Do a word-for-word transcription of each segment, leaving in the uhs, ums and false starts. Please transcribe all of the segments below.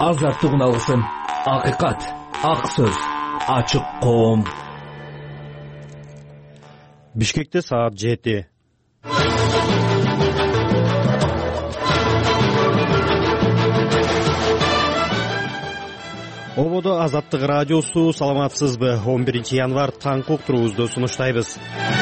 азаттык алсын. Акыйкат, ак сөз, ачык коом. Бишкекте саат жети. Ободо Азаттык радиосу, саламатсызбы? он биринчи январь таңкы уктуруубузду сунуштайбыз.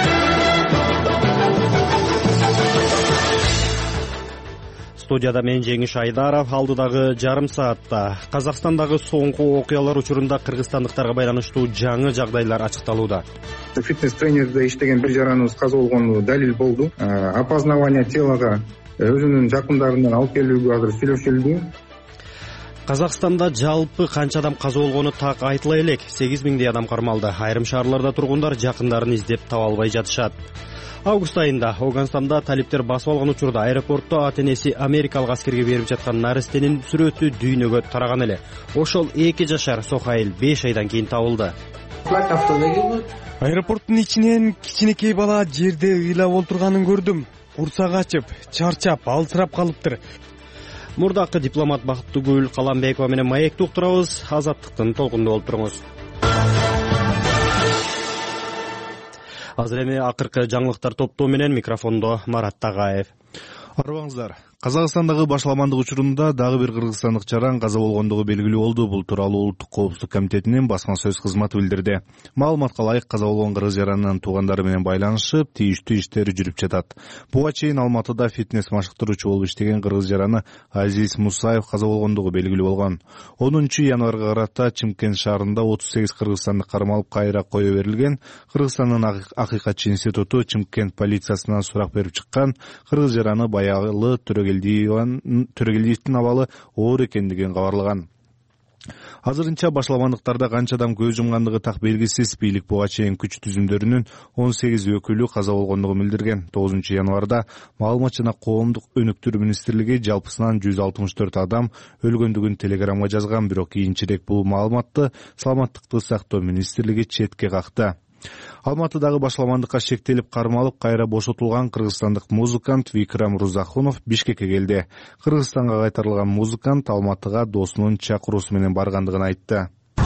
Студияда мен Жеңиш Айдаров. Алдыдагы жарым саатта Казакстандагы соңку окуялар учурунда кыргызстандыктарга байланыштуу жаңы жагдайлар ачыкталууда. Фитнес-тренерде иштеген бир жараныбыз каза болгону далил болду. Опознавание телога өзүнүн жакындарынан алып келүүгө азыр сүйлөшүлдү. Казакстанда жалпы канча адам каза болгону так айтыла элек. сегиз миңдей адам кармалды. Айрым шаарларда тургундар жакындарын издеп таба албай жатышат. Август айында Афганистанда талиптер басып алган учурда аэропортто ата-энеси америкалык аскерге берип жаткан нарестенин сүрөтү дүйнөгө тараган эле. Ошол эки жашар Сохаил беш айдан кийин табылды. Аэропорттун ичинен кичинекей бала жерде ыйлап олтурганын көрдүм. Курсак ачып, чарчап, алсырап калыптыр. Мурдакы дипломат Бактыгүл Каламбекова менен маекти уктурабыз. Азаттыктын толкунду болуп туруңуз. Азыр эми акыркы жаңылыктар топтоо менен микрофондо Марат Тагаев. Арыбаңыздар. Казакстандагы башаламандык учурунда дагы бир кыргызстандык жаран каза болгондугу белгилүү болду. Бул тууралуу Улуттук коопсуздук комитетинин басма сөз кызматы билдирди. Маалыматка ылайык каза болгон кыргыз жаранынын туугандары менен байланышып, тийиштүү иштер жүрүп жатат. Буга чейин Алматыда фитнес машыктыруучу болуп иштеген кыргыз жараны Азиз Мусаев каза болгондугу белгилүү болгон. онунчу январга карата Чымкент шаарында отуз сегиз кыргызстандык кармалып кайра кое берилген. Кыргызстандын акыйкатчы институту Чымкент полициясынан сурак берип чыккан. Кыргыз жараны баягы Төрөгелдиевдин абалы оор экендигин кабарлаган. Азырынча башаламандыктарда канча адам көз жумгандыгы так белгисиз. Бийлик буга чейин күч түзүмдөрүнүн он сегиз өкүлү каза болгондугун билдирген. тогузунчу январда Маалымат жана коомдук өнүктүрүү министрлиги жалпысынан жүз алтымыш төрт адам өлгөндүгүн телеграмга жазган, бирок кийинчерээк бул маалыматты Саламаттыкты сактоо министрлиги четке какты. Алматыдагы башаламандыкка шектелип кармалып кайра бошотулган кыргызстандык музыкант Викрам Рузахунов Бишкекке келди. Кыргызстанга кайтарылган музыкант Алматыга досунун чакыруусу менен баргандыгын айтты.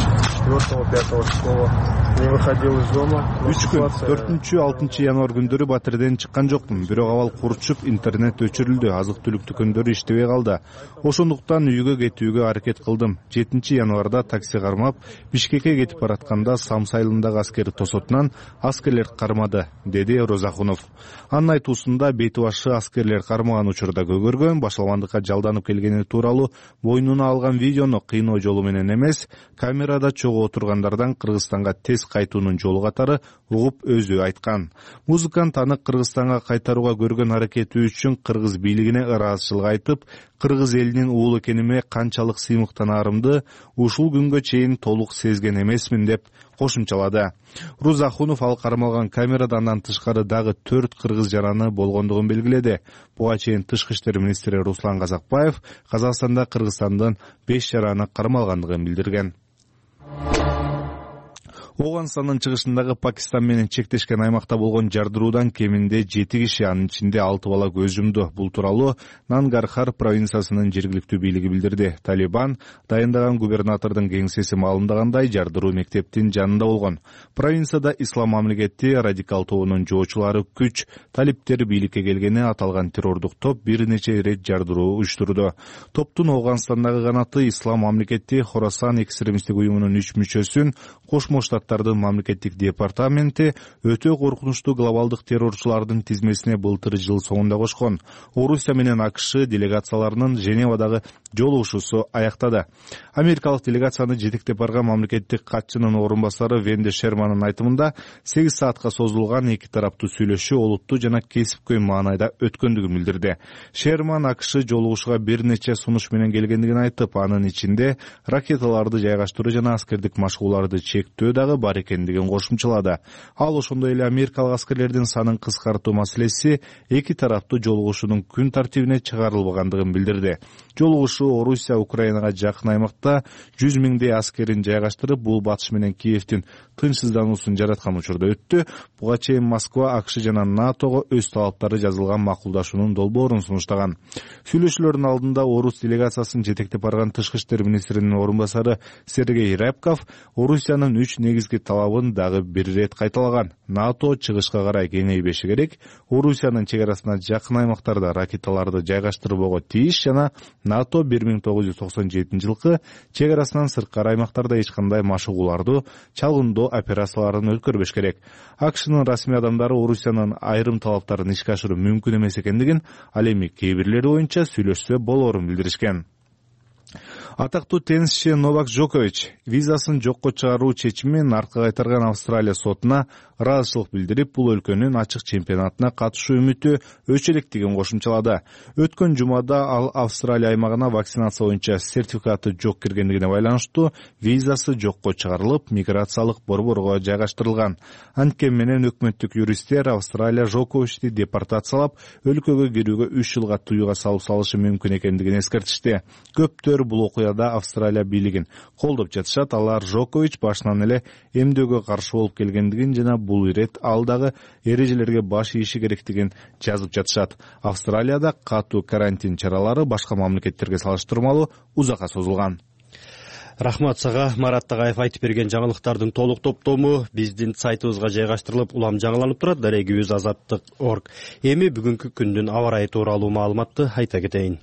үч күн төртүнчү алтынчы январь күндөрү батирден чыккан жоктум, бирок абал курчуп интернет өчүрүлдү, азык-түлүк дүкөндөрү иштебей калды. Ошондуктан үйгө кетүүгө аракет кылдым. жетинчи январда такси кармап Бишкекке кетип баратканда Самсы айылындагы аскер тосотунан аскерлер кармады, деди Розахунов. Анын айтуусунда бети башы аскерлер кармаган учурда көгөргөн, башаламандыкка жалданып келгени тууралуу бойнуна алган видеону кыйноо жолу менен эмес, камерада чогуу отургандардан Кыргызстанга тез кайтуунун жолу катары угуп өзү айткан. Музыкант аны Кыргызстанга кайтарууга көргөн аракети үчүн кыргыз бийлигине ыраазычылык айтып, кыргыз элинин уулу экениме канчалык сыймыктанаарымды ушул күнгө чейин толук сезген эмесмин деп кошумчалады. Рузахунов ал кармалган камерада андан тышкары дагы төрт кыргыз жараны болгондугун белгиледи. Буга чейин Тышкы иштер министри Руслан Казакбаев Казакстанда Кыргызстандын беш жараны кармалгандыгын билдирген. Афганистандын чыгышындагы Пакистан менен чектешкен аймакта болгон жардыруудан кеминде жети киши, анын ичинде алты бала көз жумду. Бул тууралуу Нангархар провинциясынын жергиликтүү бийлиги билдирди. Талибан дайындаган губернатордун кеңсеси маалымдагандай, жардыруу мектептин жанында болгон. Провинцияда Ислам мамлекети радикал тобунун жоочулары күч талиптер бийликке келгени аталган террордук топ бир нече ирет жардыруу уюштурду. Топтун Афганистандагы канаты Ислам мамлекети Хорасан экстремисттик уюмунун үч мүчөсүн Кошмо Штаттардын мамлекеттик департаменти өтө коркунучтуу глобалдык террорчулардын тизмесине былтыр жыл соңунда кошкон. Орусия менен АКШ делегацияларынын Женевадагы жолугушуусу аяктады. Америкалык делегацияны жетектеп барган мамлекеттик катчынын орун басары Венди Шермандын айтымында сегиз саатка созулган эки тараптуу сүйлөшүү олуттуу жана кесипкөй маанайда өткөндүгүн билдирди. Шерман АКШ жолугушууга бир нече сунуш менен келгендигин айтып, анын ичинде ракеталарды жайгаштыруу жана аскердик машыгууларды чектөө дагы да бар экендигин кошумчалады. Ал ошондой эле америкалык аскерлердин санын кыскартуу маселеси эки тараптуу жолугушуунун күн тартибине чыгарылбагандыгын билдирди. Жолугушуу Орусия Украинага жакын аймакта жүз миңдей аскерин жайгаштырып, бул батыш менен Киевдин тынчсыздануусун жараткан учурда өттү. Буга чейин Москва АКШ жана НАТОго өз талаптары жазылган макулдашуунун долбоорун сунуштаган. Сүйлөшүүлөрдүн алдында Орус делегациясын жетектеп барган тышкы иштер министринин орун басары Сергей Рябков Орусиянын үч негизги талабын дагы бир ирет кайталаган. НАТО чыгышка карай кеңейбеши керек, Орусиянын чек арасына жакын аймактарда ракеталарды жайгаштырбого тийиш жана НАТО бир миң тогуз жүз токсон жетинчи жылкы чек арасынан сырткары аймактарда эч кандай машыгууларды, чалгындоо операцияларын өткөрбөш керек. АКШнын расмий адамдары Орусиянын айрым талаптарын ишке ашыруу мүмкүн эмес экендигин, ал эми кээ бирлери боюнча сүйлөшсө болоорун билдиришкен. Атактуу теннисчи Новак Джокович визасын жокко чыгаруу чечимин артка кайтарган Австралия сотуна ыраазычылык билдирип, бул өлкөнүн ачык чемпионатына катышуу үмүтү өчө электигин кошумчалады. Өткөн жумада ал Австралия аймагына вакцинация боюнча сертификаты жок киргендигине байланыштуу визасы жокко чыгарылып, миграциялык борборго жайгаштырылган. Анткени менен өкмөттүк юристтер Австралия Джоковичти депортациялап, өлкөгө кирүүгө үч жылга тыюуга салуу салышы мүмкүн экендигин эскертишти. Көптөр бул окуяда Австралия бийлигин колдоп жатышат. Алар Джокович башынан эле эмдөөгө каршы болуп келгендигин жана бул ирет алдагы эрежелерге баш ийиши керектигин жазып жатышат. Австралияда катуу карантин чаралары башка мамлекеттерге салыштырмалуу узакка созулган. Рахмат сага, Марат Тагаев айтып берген жаңылыктардын толук топтому биздин сайтыбызга жайгаштырылып, улам жаңыланып турат. Дарегибиз азаттык точка орг. Эми бүгүнкү күндүн аба ырайы тууралуу маалыматты айта кетейин.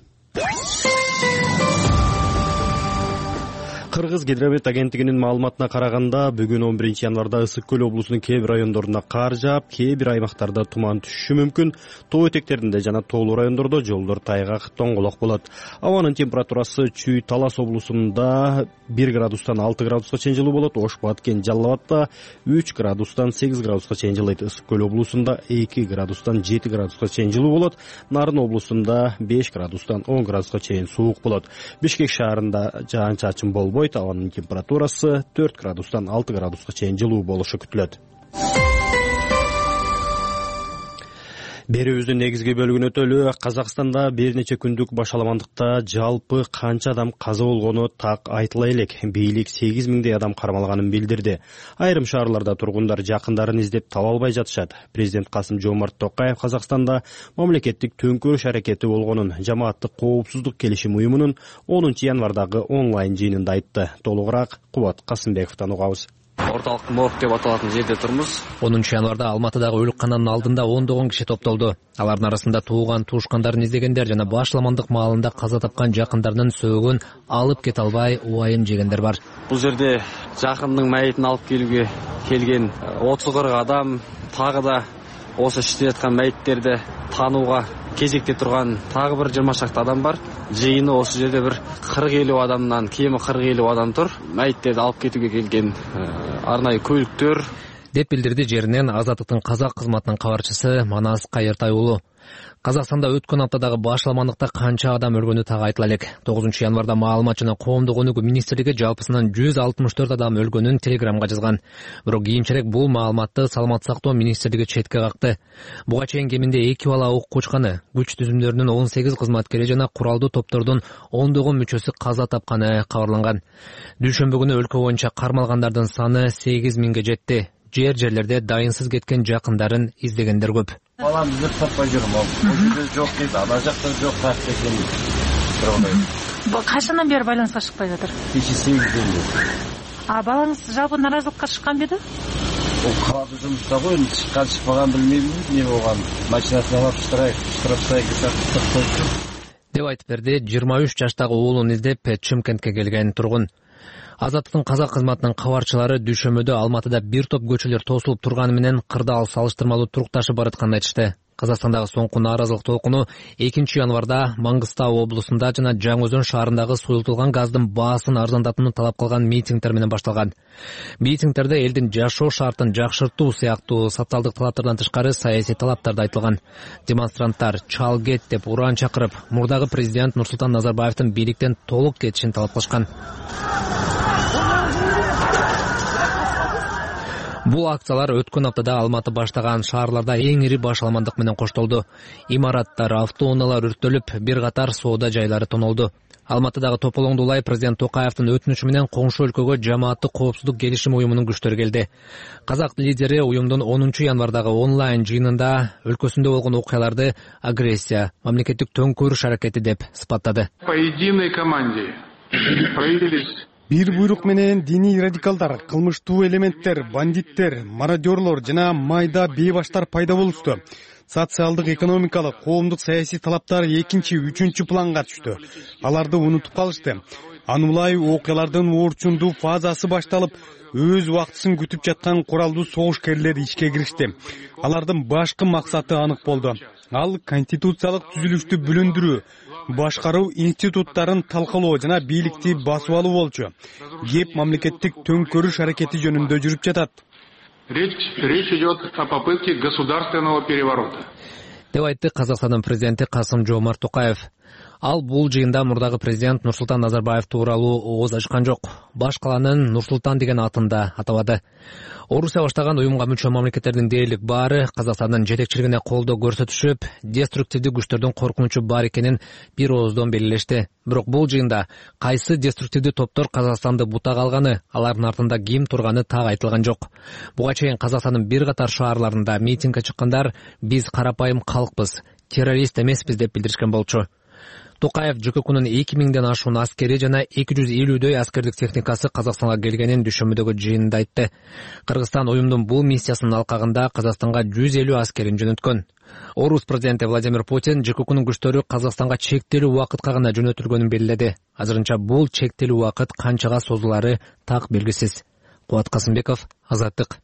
Кыргыз гидромет агенттигинин маалыматына караганда, бүгүн он биринчи январда Ысык көл облусунун кээ бир райондоруна кар жаап, кээ бир аймактарда туман түшүшү мүмкүн. Тоо этектеринде жана тоолуу райондордо жолдор тайгак, тоңголок болот. Абанын температурасы Чүй Талас облусунда бир градустан алты градуска чейин жылуу болот. Ош Баткен Жалал Абадта үч градустан сегиз градуска чейин жылыйт. Ысык көл облусунда эки градустан жети градуска чейин жылуу болот. Нарын облусунда беш градустан он градуска чейин суук болот. Бишкек шаарында жаан-чачын болбойт. Абанын температурасы төрт градустан алты градуска чейин жылуу болушу күтүлөт. Берүүбүздүн негизги бөлүгүнө өтөлү. Казакстанда бир нече күндүк башаламандыкта жалпы канча адам каза болгону так айтыла элек. Бийлик сегиз миңдей адам кармалганын билдирди. Айрым шаарларда тургундар жакындарын издеп таба албай жатышат. Президент Касым-Жомарт Токаев Казакстанда мамлекеттик төңкөрүш аракети болгонун жамааттык коопсуздук келишим уюмунун онунчу январдагы онлайн жыйынында айтты. Толугураак Кубат Касымбековдон угабыз. Орталык морг деп аталатын жерде турмуз. онунчу январда Алматыдагы өлүккананын алдында ондогон киши топтолду. Алардын арасында тууган туушкандарын издегендер жана башламандык маалында каза тапкан жакындарынын сөөгүн алып кете албай убайым жегендер бар. Бул жерде жакындын майытын алып келүүгө келген отуз кырк адам, тагы да осы иштеп жаткан майыттерди таанууга кезекте турган тагы бир жыйырма шакты адам бар. Жыйыны осы жерде бир кырк элүү адамдан, кеми кырк элүү адам тур. Майыттерди алып кетүүгө келген арнайы көлүктөр деп билдирди жеринен Азаттыктын казак кызматынын кабарчысы Манас Кайыртай уулу. Казакстанда өткөн аптадагы башламандыкта канча адам өлгөнү так айтыла элек. тогузунчу январда маалымат жана коомдук өнүгүү министрлиги жалпысынан жүз алтымыш төрт адам өлгөнүн телеграмга жазган. Бирок кийинчерээк бул маалыматты Саламаттык сактоо министрлиги четке какты. Буга чейин кеминде эки бала ок кучканы, күч түзүмдөрүнүн он сегиз кызматкери жана куралдуу топтордун ондогон мүчөсү каза тапканы кабарланган. Дүйшөмбү күнү өлкө боюнча кармалгандардын саны сегиз миңге жетти. Жер жерлерде дайынсыз кеткен жакындарын издегендер көп. Балам издеп таппай жүрөм. Бул жерде жок дейт, ана жакта жок так экен. Качандан бери байланыска чыкпай жатыр? Кече сегизден бери. А балаңыз жалпы наразылыкка чыккан беди? Ол калады жумушта го, эми чыккан чыкпаган билмейм, эмне болгон. Машинасына алып штраф, штрафтай кетип деп айтып берди жыйырма үч жаштагы уулун издеп Чымкентке келген тургун. Азаттыктын казак кызматынын кабарчылары дүйшөмбүдө Алматыда бир топ көчөлөр тосулуп турганы менен кырдаал салыштырмалуу турукташып баратканын айтышты. Казакстандагы соңку нааразылык толкуну экинчи январда Маңгыстау облусунда жана Жаңы Өзөн шаарындагы суюлтулган газдын баасын арзандатууну талап кылган митингдер менен башталган. Митингдерде элдин жашоо шартын жакшыртуу сыяктуу социалдык талаптардан тышкары саясий талаптар да айтылган. Демонстранттар чал кет деп уран чакырып, мурдагы президент Нурсултан Назарбаевдин бийликтен толук кетишин талап кылышкан. Бул акциялар өткөн аптада Алматы баштаган шаарларда эң ири башаламандык менен коштолду. Имараттар, автоунаалар өрттөлүп, бир катар соода жайлары тонолду. Алматыдагы Тополоңдулай президент Токаевдин өтүнүчү менен коңшу өлкөгө жамааттык коопсуздук келишим уюмунун күчтөрү келди. Казак лидери уюмдун онунчу январдагы онлайн жыйынында өлкөсүндө болгон окуяларды агрессия, мамлекеттик төңкөрүш аракети деп сыпаттады. По единой команде проявились бир буйрук менен диний радикалдар, кылмыштуу элементтер, бандиттер, мародерлор жана майда бейбаштар пайда болушту. Социалдык, экономикалык, коомдук саясий талаптар экинчи, үчүнчү планга түштү. Аларды унутуп калышты. Анулай окуялардын орчундуу фазасы башталып, өз убактысын күтүп жаткан куралдуу согушкерлер ишке киришти. Алардын башкы максаты анык болду. Ал конституциялык түзүлүштү бүлүндүрүү, башкаруу институттарын талкалоо жана бийликти басып алуу болчу. Кеп мамлекеттик төңкөрүш аракети жөнүндө жүрүп жатат. Речь, речь идет о попытке государственного переворота. Деп айтты Казакстандын президенти Касым-Жомарт Токаев. Ал бул жыйында мурдагы президент Нурсултан Назарбаев тууралуу ооз ачкан жок. Баш каланын Нурсултан деген атында атабады. Орусия баштаган уюмга мүчө мамлекеттердин дээрлик баары Казакстандын жетекчилигине колдоо көрсөтүшүп, деструктивдүү күчтөрдүн коркунучу бар экенин бир ооздон белгилешти. Бирок бул жыйында кайсы деструктивдүү топтор Казакстанды бутак алганы, алардын артында ким турганы так айтылган жок. Буга чейин Казакстандын бир катар шаарларында митингге чыккандар биз карапайым калкпыз, террорист эмеспиз деп билдиришкен болчу. Токаев ЖККнун эки миңден ашуун аскери жана эки жүз элүүдөй аскердик техникасы Казакстанга келгенин дүйшөмбүдөгү жыйында айтты. Кыргызстан уюмдун бул миссиясынын алкагында Казакстанга жүз элүү аскерин жөнөткөн. Орус президенти Владимир Путин ЖККнун күчтөрү Казакстанга чектелүү убакытка гана жөнөтүлгөнүн белгиледи. Азырынча бул чектелүү убакыт канчага созулары так белгисиз. Кубат Касымбеков, Азаттык.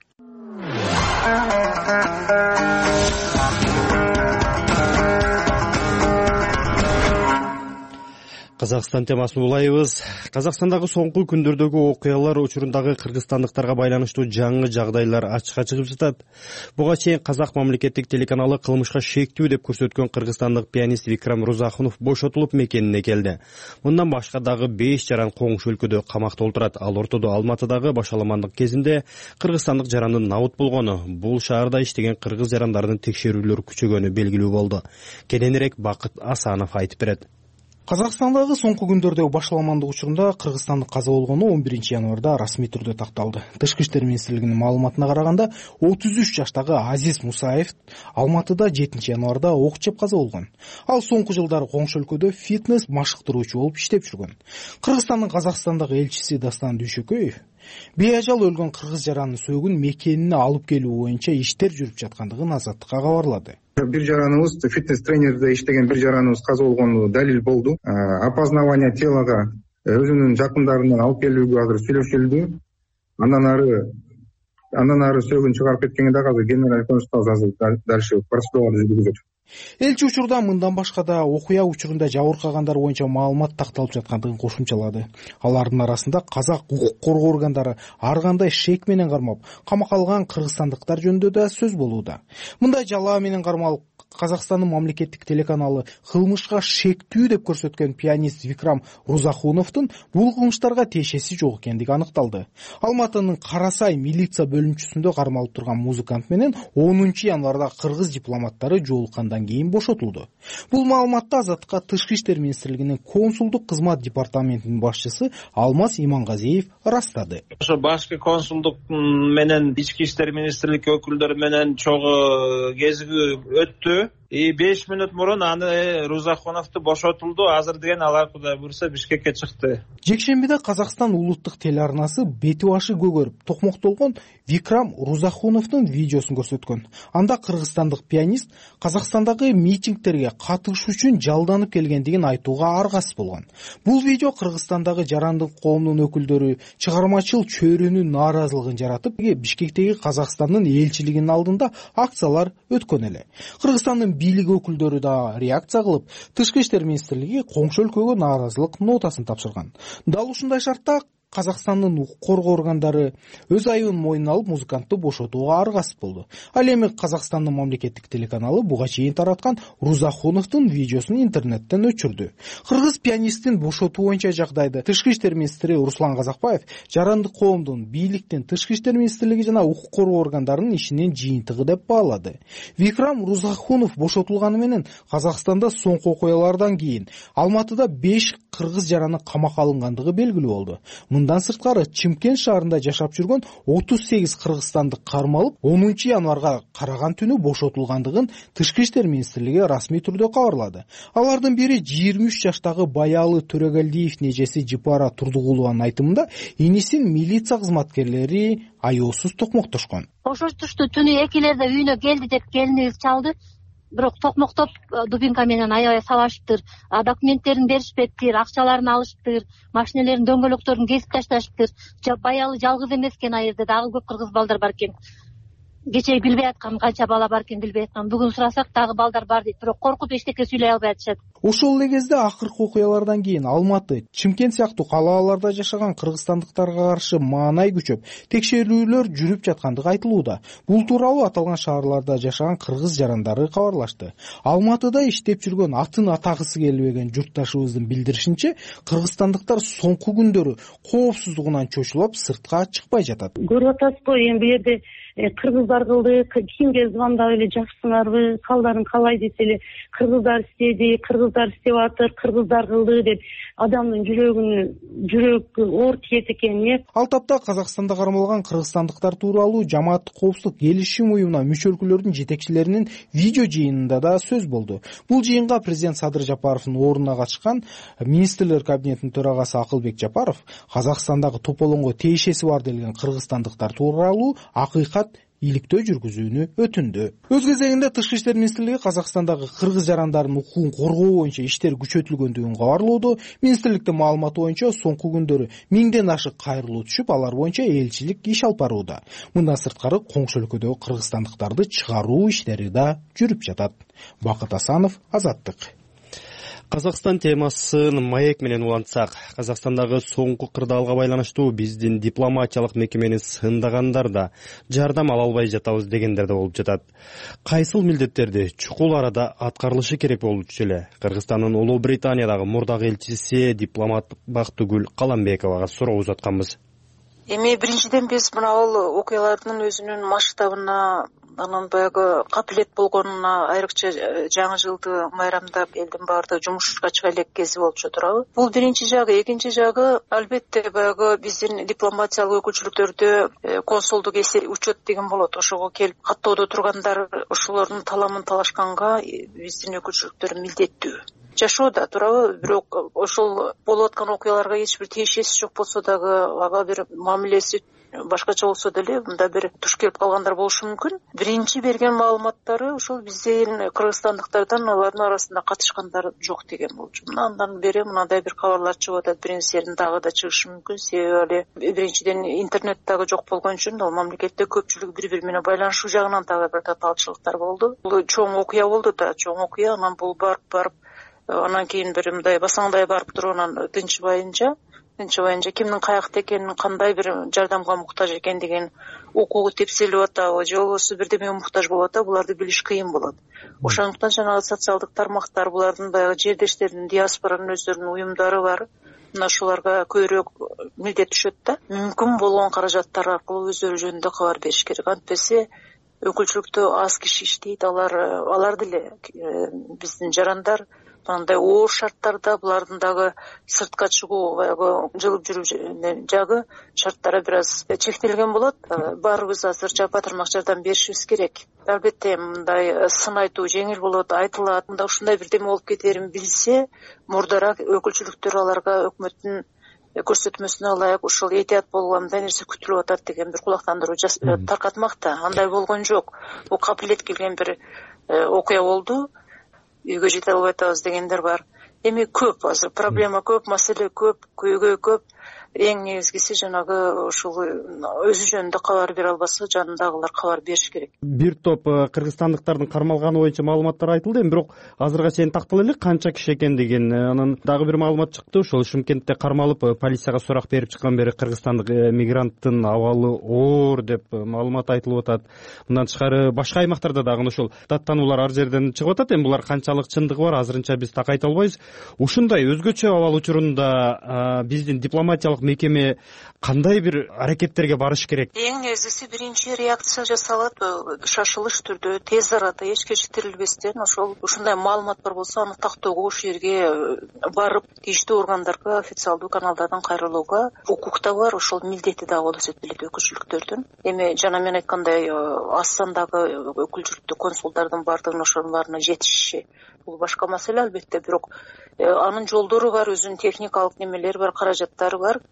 Казакстан темасын улайбыз. Казакстандагы соңку күндөрдөгү окуялар учурундагы кыргызстандыктарга байланыштуу жаңы жагдайлар ачыкка чыгып жатат. Буга чейин Казак мамлекеттик телеканалы кылмышка шектүү деп көрсөткөн кыргызстандык пианист Викрам Рузахунов бошотулуп мекенине келди. Мындан башка дагы беш жаран коңшу өлкөдө камакта отурат. Ал ортодо Алматыдагы башаламандык кезинде кыргызстандык жарандын набыт болгону, бул шаарда иштеген кыргыз жарандардын текшерүүлөр күчөгөнү белгилүү болду. Кененирээк Бакыт Асанов айтып берет. Казакстандагы соңку күндөрдөгү башаламандык учурунда кыргызстандык каза болгону он биринчи январда расмий түрдө такталды. Тышкы иштер министрлигинин маалыматына караганда отуз үч жаштагы Азиз Мусаев Алматыда жетинчи январда ок жеп каза болгон. Ал соңку жылдары коңшу өлкөдө фитнес машыктыруучу болуп иштеп жүргөн. Кыргызстандын Казакстандагы элчиси Дастан Дүйшөкөев бейажал өлгөн кыргыз жаранын сөөгүн мекенине алып келүү боюнча иштер жүрүп жаткандыгын Азаттыкка кабарлады. Бир жараныбыз фитнес тренерде иштеген бир жараныбыз каза болгону далил болду. Опознавание телага өзүнүн жакындарынан алып келүүгө азыр сүйлөшүлдү. Андан ары андан ары сөөгүн чыгарып кеткенде дагы азыр генерал консулдук азыр дальше процедураларды жүргүзөт. Элчи учурда мындан башка да окуя учурунда жабыркагандар боюнча маалымат такталып жаткандыгын кошумчалады. Алардын арасында казак укук коргоо органдары ар кандай шек менен кармап, камакка алган кыргызстандыктар жөнүндө да сөз болууда. Мындай жалаа менен кармалып Казакстандын мамлекеттик телеканалы кылмышка шектүү деп көрсөткөн пианист Викрам Рузахуновдун бул кылмыштарга тиешеси жок экендиги аныкталды. Алматынын Карасай милиция бөлүнчүсүндө кармалып турган музыкант менен онунчу январда кыргыз дипломаттары жолуккандан кийин бошотулду. Бул маалыматты Азаттыкка Тышкы иштер министрлигинин консулдук кызмат департаментинин башчысы Алмаз Имангазиев растады. Ошо башкы консулдук менен ички иштер министрлиги өкүлдөрү менен чогуу кезигүү өттү. И беш мүнөт мурун аны Рузахуновду бошотулду. Азыр деген алар Кудай буйруса Бишкекке чыкты. Жекшембиде Казакстан улуттук телеарнасы бети башы көгөрүп, токмоктолгон Викрам Рузахуновдун видеосун көрсөткөн. Анда кыргызстандык пианист Казакстандагы митингтерге катышуу үчүн жалданып келгендигин айтууга аргасыз болгон. Бул видео Кыргызстандагы жарандык коомдун өкүлдөрү чыгармачыл чөйрөнүн нааразылыгын жаратып, Бишкектеги Казакстандын элчилигинин алдында акциялар өткөн эле. Кыргызстандын бийлик өкүлдөрү да реакция кылып, Тышкы иштер министрлиги коңшу өлкөгө нааразылык нотасын тапшырган. Дал ушундай шартта Казакстандын укук коргоо органдары өз айыбын мойнуна алып музыкантты бошотууга аргасыз болду. Ал эми Казакстандын мамлекеттик телеканалы буга чейин тараткан Рузахуновдун видеосун интернеттен өчүрдү. Кыргыз пианисттин бошотуу боюнча жагдайды Тышкы иштер министри Руслан Казакбаев жарандык коомдун, бийликтин, Тышкы иштер министрлиги жана укук коргоо органдарынын ишинин жыйынтыгы деп баалады. Викрам Рузахунов бошотулганы менен Казакстанда соңку окуялардан кийин Алматыда беш кыргыз жараны камакка алынгандыгы белгилүү болду. Мындан сырткары Чымкент шаарында жашап жүргөн отуз сегиз кыргызстандык кармалып онунчу январга караган түнү бошотулгандыгын Тышкы иштер министрлиги расмий түрдө кабарлады. Алардын бири жыйырма үч жаштагы Баялы Төрөгелдиевдин эжеси Жыпара Турдугулованын айтымында инисин милиция кызматкерлери аеосуз токмоктошкон. Ошоштушту түнү экилерде үйүнө келди деп келинибиз чалды. Бирок токмоктоп дубинка менен аябай салашыптыр. Документтерин беришпептир, акчаларын алышыптыр, машинелердин дөңгөлөктөрүн кесип ташташыптыр. Баялы жалгыз эмес экен, а жерде дагы көп кыргыз балдар бар экен. Кечээ билбей аткам, канча бала бар экен билбей аткам. Бүгүн сурасак дагы балдар бар дейт, бирок коркуп эчтеке сүйлөй албай атышат. Ошол эле кезде акыркы окуялардан кийин Алматы, Чымкент сыяктуу калаларда жашаган кыргызстандыктарга каршы маанай күчөп, текшерүүлөр жүрүп жаткандыгы айтылууда. Бул тууралуу аталган шаарларда жашаган кыргыз жарандары кабарлашты. Алматыда иштеп жүргөн атын атагысы келбеген журтташыбыздын билдиришинче, кыргызстандыктар соңку күндөрү коопсуздугунан чочулуп сыртка чыкпай жатат. Көрүп атасызбы, эми бу жерде кыргыздар кылды, кимге звондап эле жакшысыңарбы, калдарын калай десе эле кыргыздар истеди, кыргыздар иштеп атыр, кыргыздар кылды деп адамдын жүрөгүнө жүрөк оор тиет экен. Ал тапта Казакстанда кармалган кыргызстандыктар тууралуу Жамааттык коопсуздук келишим уюмуна мүчө өлкөлөрдүн жетекчилеринин видео жыйынында да сөз болду. Бул жыйынга президент Садыр Жапаровдун ордуна катышкан министрлер кабинетинин төрагасы Акылбек Жапаров Казакстандагы тополоңго тиешеси бар делген кыргызстандыктар тууралуу акыйкат иликтөө жүргүзүүнү өтүндү. Өз кезегинде Тышкы иштер министрлиги Казакстандагы кыргыз жарандарынын укугун коргоо боюнча иштер күчөтүлгөндүгүн кабарлоодо. Министрликтин маалыматы боюнча соңку күндөрү миңден ашык кайрылуу түшүп, алар боюнча элчилик иш алып барууда. Мындан сырткары коңшу өлкөдөгү кыргызстандыктарды чыгаруу иштери да жүрүп жатат. Бакыт Асанов, Азаттык. Казакстан темасын маек менен улантсак, Казакстандагы соңку кырдаалга байланыштуу биздин дипломатиялык мекемени сындагандар да жардам ала албай жатабыз дегендер да болуп жатат. Кайсыл милдеттерди чукул арада аткарылышы керек болчу эле? Кыргызстандын Улуу Британиядагы мурдагы элчиси дипломат Бактыгүл Каламбековага суроо узатканбыз. Эми биринчиден биз мына бул окуялардын өзүнүн масштабына, анан баягы капилет болгонуна айрыкча жаңы жылды майрамдап элдин баардыгы жумушка чыга элек кези болчу турабы. Бул биринчи жагы. Экинчи жагы, албетте баягы биздин дипломатиялык өкүлчүлүктөрдө консулдук учет деген болот. Ошого келип каттоодо тургандар ошолордун таламын талашканга биздин өкүлчүлүктөр милдеттүү жашоодо турабы. Бирок ошол болуп аткан окуяларга эч бир тиешеси жок болсо дагы, ага бир мамилеси башкача болсо деле мында бир туш келип калгандар болушу мүмкүн. Биринчи берген маалыматтары ошол биздин кыргызстандыктардан алардын арасында катышкандар жок деген болчу. Андан бери мындай бир кабарлар чыгып атат. Биринчисин дагы да чыгышы мүмкүн. Себеби биринчиден интернет дагы жок болгон үчүн ал мамлекетте көпчүлүк бири бири менен байланышуу жагынан дагы бир татаалчылыктар болду. Бул чоң окуя болду да, чоң окуя. Анан бул барып барып анан кийин бир мындай басаңдай барып туруп анан тынчыбайынча тынчыбайынча кимдин каякта экенин, кандай бир жардамга муктаж экендигин, укугу тепселип атабы же болбосо бирдемеге муктаж болуп атабы, буларды билиш кыйын болот. Ошондуктан жанагы социалдык тармактар, булардын баягы жердештеринин, диаспоранын өздөрүнүн уюмдары бар. Мына ушуларга көбүрөөк милдет түшөт да. Мүмкүн болгон каражаттар аркылуу өздөрү жөнүндө кабар бериш керек. Антпесе өкүлчүлүктө аз киши иштейт, алар алар деле биздин жарандар мындай оор шарттарда, булардын дагы сыртка чыгуу, баягы жылып жүрүү жагы шарттары бир аз чектелген болот. Баарыбыз азыр жапа тармак жардам беришибиз керек. Албетте мындай сын айтуу жеңил болот, айтылат. Мында ушундай бирдеме болуп кетерин билсе, мурдараак өкүлчүлүктөр аларга өкмөттүн көрсөтмөсүнө ылайык ушул этият болгула мындай нерсе күтүлүп атат деген бир кулактандыруу таркатмакта. Андай болгон жок. Бул капилет келген бир окуя болду. Үйгө жете албай атабыз дегендер бар. Эми көп азыр проблема көп, маселе көп, көйгөй көп. эң негизгиси жанагы ушул өзү жөнүндө кабар бере албаса жанындагылар кабар бериш керек. Бир топ кыргызстандыктардын кармалганы боюнча маалыматтар айтылды, эми бирок азырга чейин тактала элек канча киши экендигин. Анан дагы бир маалымат чыкты, ошол Шымкентте кармалып полицияга сурак берип чыккан бери кыргызстандык мигранттын абалы оор деп маалымат айтылып атат. Мындан тышкары башка аймактарда дагы ошол даттануулар ар жерден чыгып атат. Эми булар канчалык чындыгы бар азырынча биз так айта албайбыз. Ушундай өзгөчө абал учурунда биздин дипломатиялык мекеме кандай бир аракеттерге барыш керек? Эң негизгиси биринчи реакция жасалат, шашылыш түрдө тез арада эч кечиктирилбестен ошол ушундай маалымат бар болсо аны тактоого, ошол жерге барып тийиштүү органдарга официалдуу каналдардан кайрылууга укукта бар, ошол милдети да болуп эсептелет өкүлчүлүктөрдүн. Эми жана мен айткандай аз сандагы өкүлчүлүктүү консулдардын баардыгын ошолордун жетишиши бул башка маселе албетте, бирок анын жолдору бар, өзүнүн техникалык немелери бар, каражаттары бар.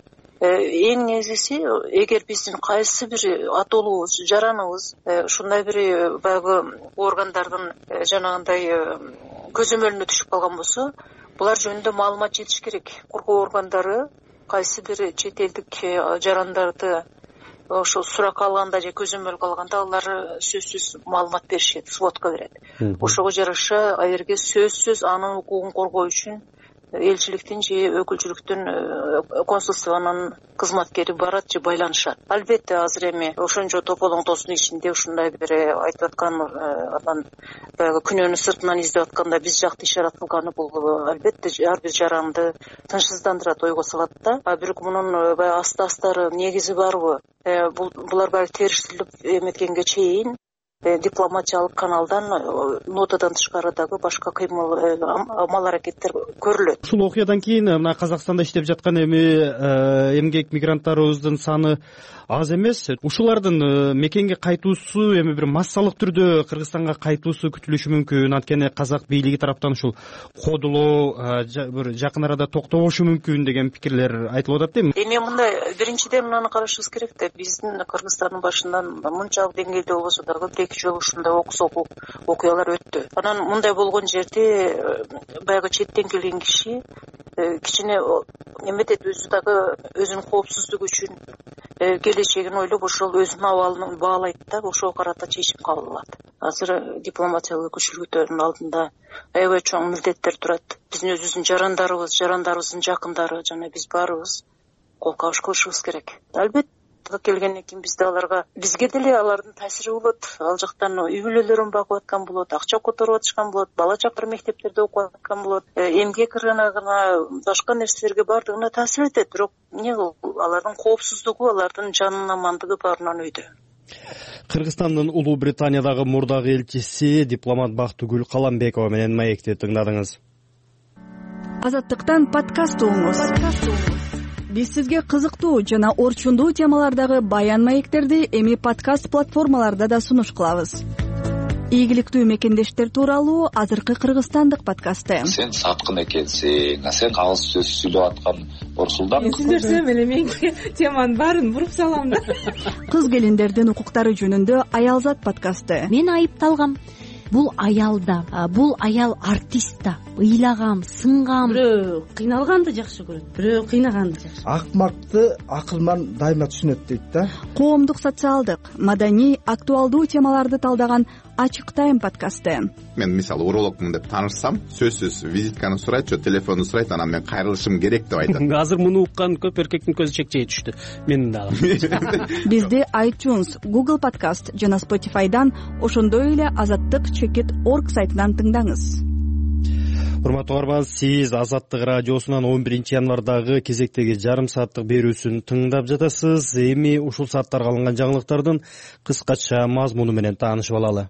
Эң негизгиси эгер биздин кайсы бир атоолубуз, жараныбыз ушундай бир баягы органдардын жанагындай көзөмөлүнө түшүп калган болсо, булар жөнүндө маалымат жетиш керек. Коргоо органдары кайсы бир чет элдик жарандарды ошо сурак алганда же көзөмөлгө алганда алар сөзсүз маалымат беришет, сводка берет. Ошого жараша аерге сөзсүз анын укугун коргоо үчүн элчиликтин же өкүлчүлүктүн консулствонун кызматкери барат же байланышат. Албетте азыр эми ошончо тополоңтосунун ичинде ушундай бир айтып аткан анан баягы күнөөнү сыртынан издеп атканда биз жакты ишарат кылганы бул албетте ар бир жаранды тынчсыздандырат, ойго салат да. А бирок мунун баягы аста астары негизи барбы? Булар баягы териштирип эметкенге чейин дипломатиялык каналдан, нотадан тышкарыдагы башка кыймыл амал аракеттер көрүлөт. Ушул окуядан кийин мына Казакстанда иштеп жаткан эми эмгек мигранттарыбыздын саны аз эмес. Ушулардын мекенге кайтуусу эми бир массалык түрдө Кыргызстанга кайтуусу күтүлүшү мүмкүн. Анткени казак бийлиги тараптан ушул кодулоо бир жакын арада токтобошу мүмкүн деген пикирлер айтылып атат эми. Эми мындай биринчиден мынаны карашыбыз керек да, биздин Кыргызстандын башынан мынчалык деңгээлде болбосо дагы бир эки жолу ушундай окус окуялар өттү. Анан мындай болгон жерде баягы четтен келген киши кичине эметет, өзү дагы өзүнүн коопсуздугу үчүн келечегин ойлоп ошол өзүнүн абалын баалайт да, ошого карата чечим кабыл алат. Азыр дипломатиялык өкүлчүлүктөрдүн алдында аябай чоң милдеттер турат. Биздин өзүбүздүн жарандарыбыз, жарандарыбыздын жакындары жана биз баарыбыз кол кабыш кылышыбыз керек. Албетте келгенден кийин бизде аларга бизге деле алардын таасири болот. Ал жактан үй бүлөлөрүн багып аткан болот, акча которуп атышкан болот, бала чакыр мектептерде окуп аткан болот, эмгек рыногуна, башка нерселерге баардыгына таасир этет. Бирок эмне алардын коопсуздугу, алардын жанынын амандыгы баарынан өйдө. Кыргызстандын Улуу Британиядагы мурдагы элчиси дипломат Бактыгүл Каламбекова менен маекти тыңдадыңыз. Азаттыктан подкаст угуңуз. Биз сизге кызыктуу жана орчундуу темалардагы баян маектерди эми подкаст платформаларда да сунуш кылабыз. Ийгиликтүү мекендештер тууралуу азыркы кыргызстандык подкасты. Сен саткын экенсиң, а сен агыз сөз сүйлөп аткан Орсулдан. Сиздерсем эле мен теманын баарын буруп салам да. Кыз келиндердин укуктары жөнүндө Аялзат подкасты. Мен айыпталгам. Бул аял да, бул аял артист да. Ыйлагам, сынгам. Бирөө кыйналганды жакшы көрөт, бирөө кыйнаганды жакшы. Акмакты акылман дайыма түшүнөт дейт да. Коомдук, социалдык, маданий, актуалдуу темаларды талдаган Ачык тайм подкасты. Мен мисалы урологмун деп таанышсам, сөзсүз визитканы сурайт, же телефонду сурайт, анан мен кайрылышым керек деп айтат. Азыр муну уккан көп эркектин көзү чекчей түштү. Менин дагы. Бизди iTunes, Google Podcast жана Spotify'дан, ошондой эле азаттык чекит точка орг сайтынан тыңдаңыз. Урматтуу угарман, сиз Азаттык радиосунан он биринчи январдагы кезектеги жарым сааттык берүүсүн тыңдап жатасыз. Эми ушул сааттарга алынган жаңылыктардын кыскача мазмуну менен таанышып алалы.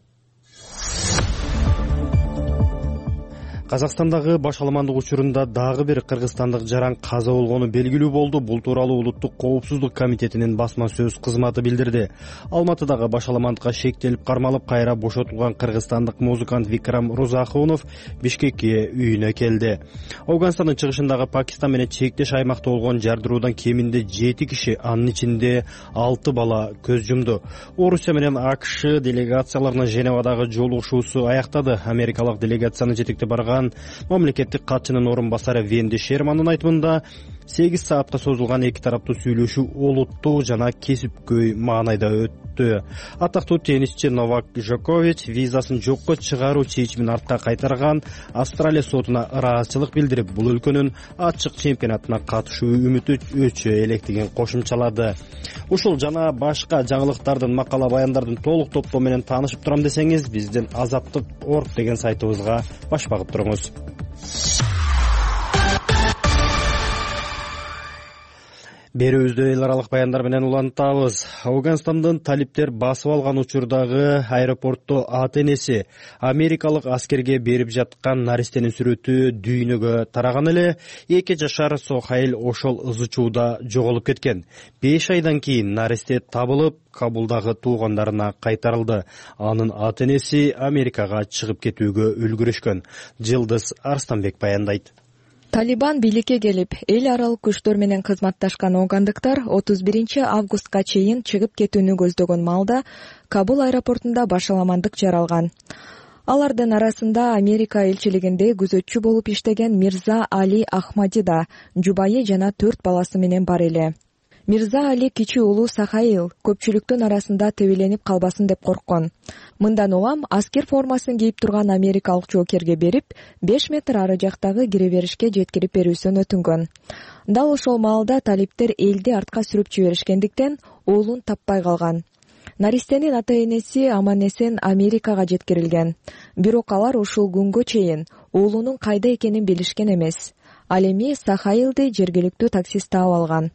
Казакстандагы башаламандык учурунда дагы бир кыргызстандык жаран каза болгону белгилүү болду. Бул тууралуу Улуттук коопсуздук комитетинин басма сөз кызматы билдирди. Алматыдагы башаламандыкка шектелип кармалып кайра бошотулган кыргызстандык музыкант Викрам Рузахунов Бишкекке үйүнө келди. Афганстандын чыгышындагы Пакистан менен чектеш аймакта болгон жардыруудан кеминде жети киши, анын ичинде алты бала көз жумду. Орусия менен АКШ делегацияларынын Женевадагы жолугушуусу аяктады. Америкалык делегацияны жетектеп барган мамлекеттик катчынын орун басары Венди Шермандын айтымында сегиз саатка созулган эки тараптуу сүйлөшүү олуттуу жана кесипкөй маанайда өттү. Атактуу теннисчи Новак Джокович визасын жокко чыгаруу чечимин артта кайтарган. Австралия сотуна ыраазычылык билдирип, бул өлкөнүн ачык чемпионатына катышуу үмүтү өчө электигин кошумчалады. Ушул жана башка жаңылыктардын, макала баяндардын толук топтоо менен таанышып турам десеңиз, биздин азаттык точка орг деген сайтыбызга баш багып туруңуз. Берүүбүздү эл аралык баяндар менен улантабыз. Афганстандын талиптер басып алган учурдагы аэропортто ата энеси америкалык аскерге берип жаткан наристенин сүрөтү дүйнөгө тараган эле. Эки жашар Сохаил ошол ызы чууда жоголуп кеткен. Беш айдан кийин наристе табылып, Кабулдагы туугандарына кайтарылды. Анын ата энеси Америкага чыгып кетүүгө үлгүрүшкөн. Жылдыз Арстанбек баяндайт. Талибан бийликке келип, эл аралык күчтөр менен кызматташкан оогандыктар отуз биринчи августка чейин чыгып кетүүнү көздөгөн маалда Кабул аэропортунда башаламандык жаралган. Алардын арасында Америка элчилигинде күзөтчү болуп иштеген Мирза Али Ахмади да, жубайы жана төрт баласы менен бар эле. Мирза Али кичи уулу Сахаил көпчүлүктүн арасында тебеленип калбасын деп корккон. Мындан улам аскер формасын кийип турган америкалык жоокерге берип, беш метр ары жактагы кире беришке жеткирип берүүсүн өтүнгөн. Дал ошол маалда талиптер элди артка сүрүп жиберишкендиктен уулун таппай калган. Наристенин ата энеси аман эсен Америкага жеткирилген. Бирок алар ушул күнгө чейин уулунун кайда экенин билишкен эмес. Ал эми Сахаилди жергиликтүү таксист таап алган.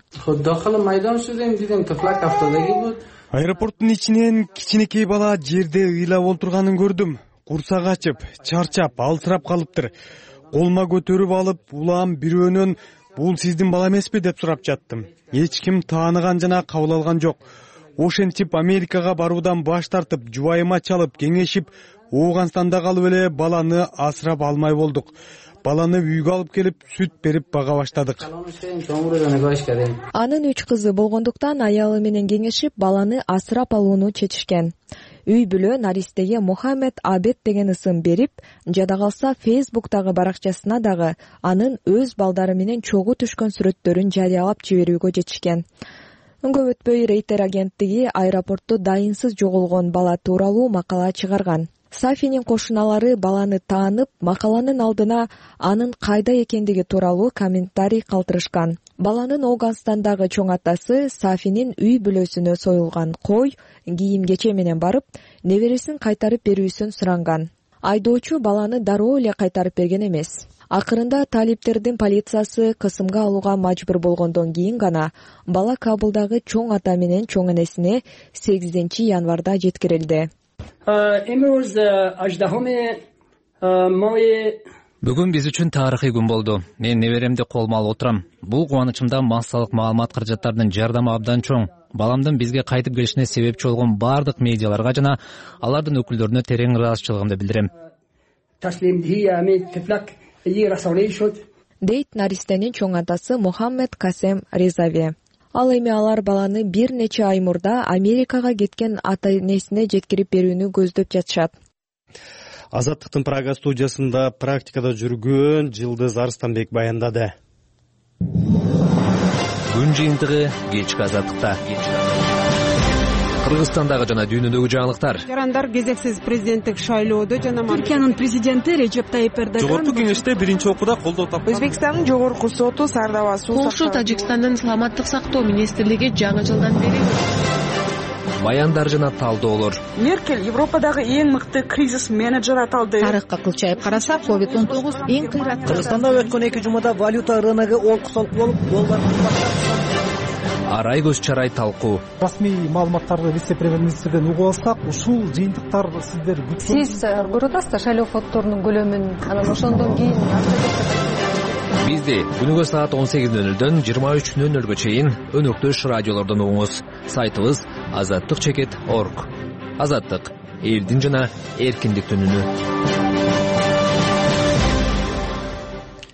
Аэропорттун ичинен кичинекей бала жерде ыйлап олтурганын көрдүм. Курсак ачып, чарчап, алсырап калыптыр. Колума көтөрүп алып, улам бирөөнөн бул сиздин бала эмеспи деп сурап жаттым. Эч ким тааныган жана кабыл алган жок. Ошентип Америкага баруудан баш тартып, жубайыма чалып, кеңешип, Ооганстанда калып эле баланы асырап алмай болдук. Баланы үйгө алып келип, сүт берип бага баштадык. Анын үч кызы болгондуктан аялы менен кеңешип, баланы асырап алууну чечишкен. Үй бүлө наристеге Мухаммед Абед деген ысым берип, жада калса Фейсбуктагы баракчасына дагы анын өз балдары менен чогуу түшкөн сүрөттөрүн жарыялап жиберүүгө жетишкен. Көп өтпөй Рейтер агенттиги аэропортто дайынсыз жоголгон бала тууралуу макала чыгарган. Сафинин кошуналары баланы таанып, макаланын алдына анын кайда экендиги тууралуу комментарий калтырышкан. Баланын Ооганстандагы чоң атасы Сафинин үй бүлөсүнө союлган кой, кийим-кече менен барып, небересин кайтарып берүүсүн суранган. Айдоочу баланы дароо эле кайтарып берген эмес. Акырында талиптердин полициясы кысымга алууга мажбур болгондон кийин гана бала Кабулдагы чоң ата менен чоң энесине сегизинчи январда жеткирилди. Бүгүн биз үчүн тарыхый күн болду. Мен неберемди колума алып отурам. Бул кубанычымда массалык маалымат каражаттарынын жардамы абдан чоң. Баламдын бизге кайтып келишине себепчи болгон бардык медиаларга жана алардын өкүлдөрүнө терең ыраазычылыгымды билдирем. Дейт наристенин чоң атасы Мухаммед Касем Резави. Ал эми алар баланы бир нече ай мурда Америкага кеткен ата энесине жеткирип берүүнү көздөп жатышат. Азаттыктын Прага студиясында практикада жүргөн Жылдыз Арстанбек баяндады. Күн жыйынтыгы кечки Азаттыкта. Кыргызстандагы жана дүйнөдөгү жаңылыктар. Жарандар кезексиз президенттик шайлоодо жана Түркиянын президенти Режеп Тайип Эрдоган Жогорку кеңеште биринчи окууда колдоо тапкан. Өзбекстандын жогорку соту Сардава суу Полша Тажикстандын саламаттык сактоо министрлиги жаңы жылдан бери баяндар жана талдоолор. Меркель Европадагы эң мыкты кризис менеджер аталды. Тарыхка кылчайып карасак, ковид он тогуз эң кыйраттуу. Кыргызстанда өткөн эки жумада валюта рыногу олкусалык болуп, доллар Арай көз чарай талкуу. Расмий маалыматтарды вице-премьер-министрден угуп алсак, ушул жыйынтыктар сиздер күткөн. Сиз көрүп атасыздар шайлоо фонддорунун көлөмүн, анан ошондон кийин Бизди күнүгө саат он сегиз нөл нөлдөн жыйырма үч нөл нөлгө чейин өнөктөш радиолордон угуңуз. Сайтыбыз азаттык чекит точка орг. Азаттык элдин жана эркиндиктин үнү.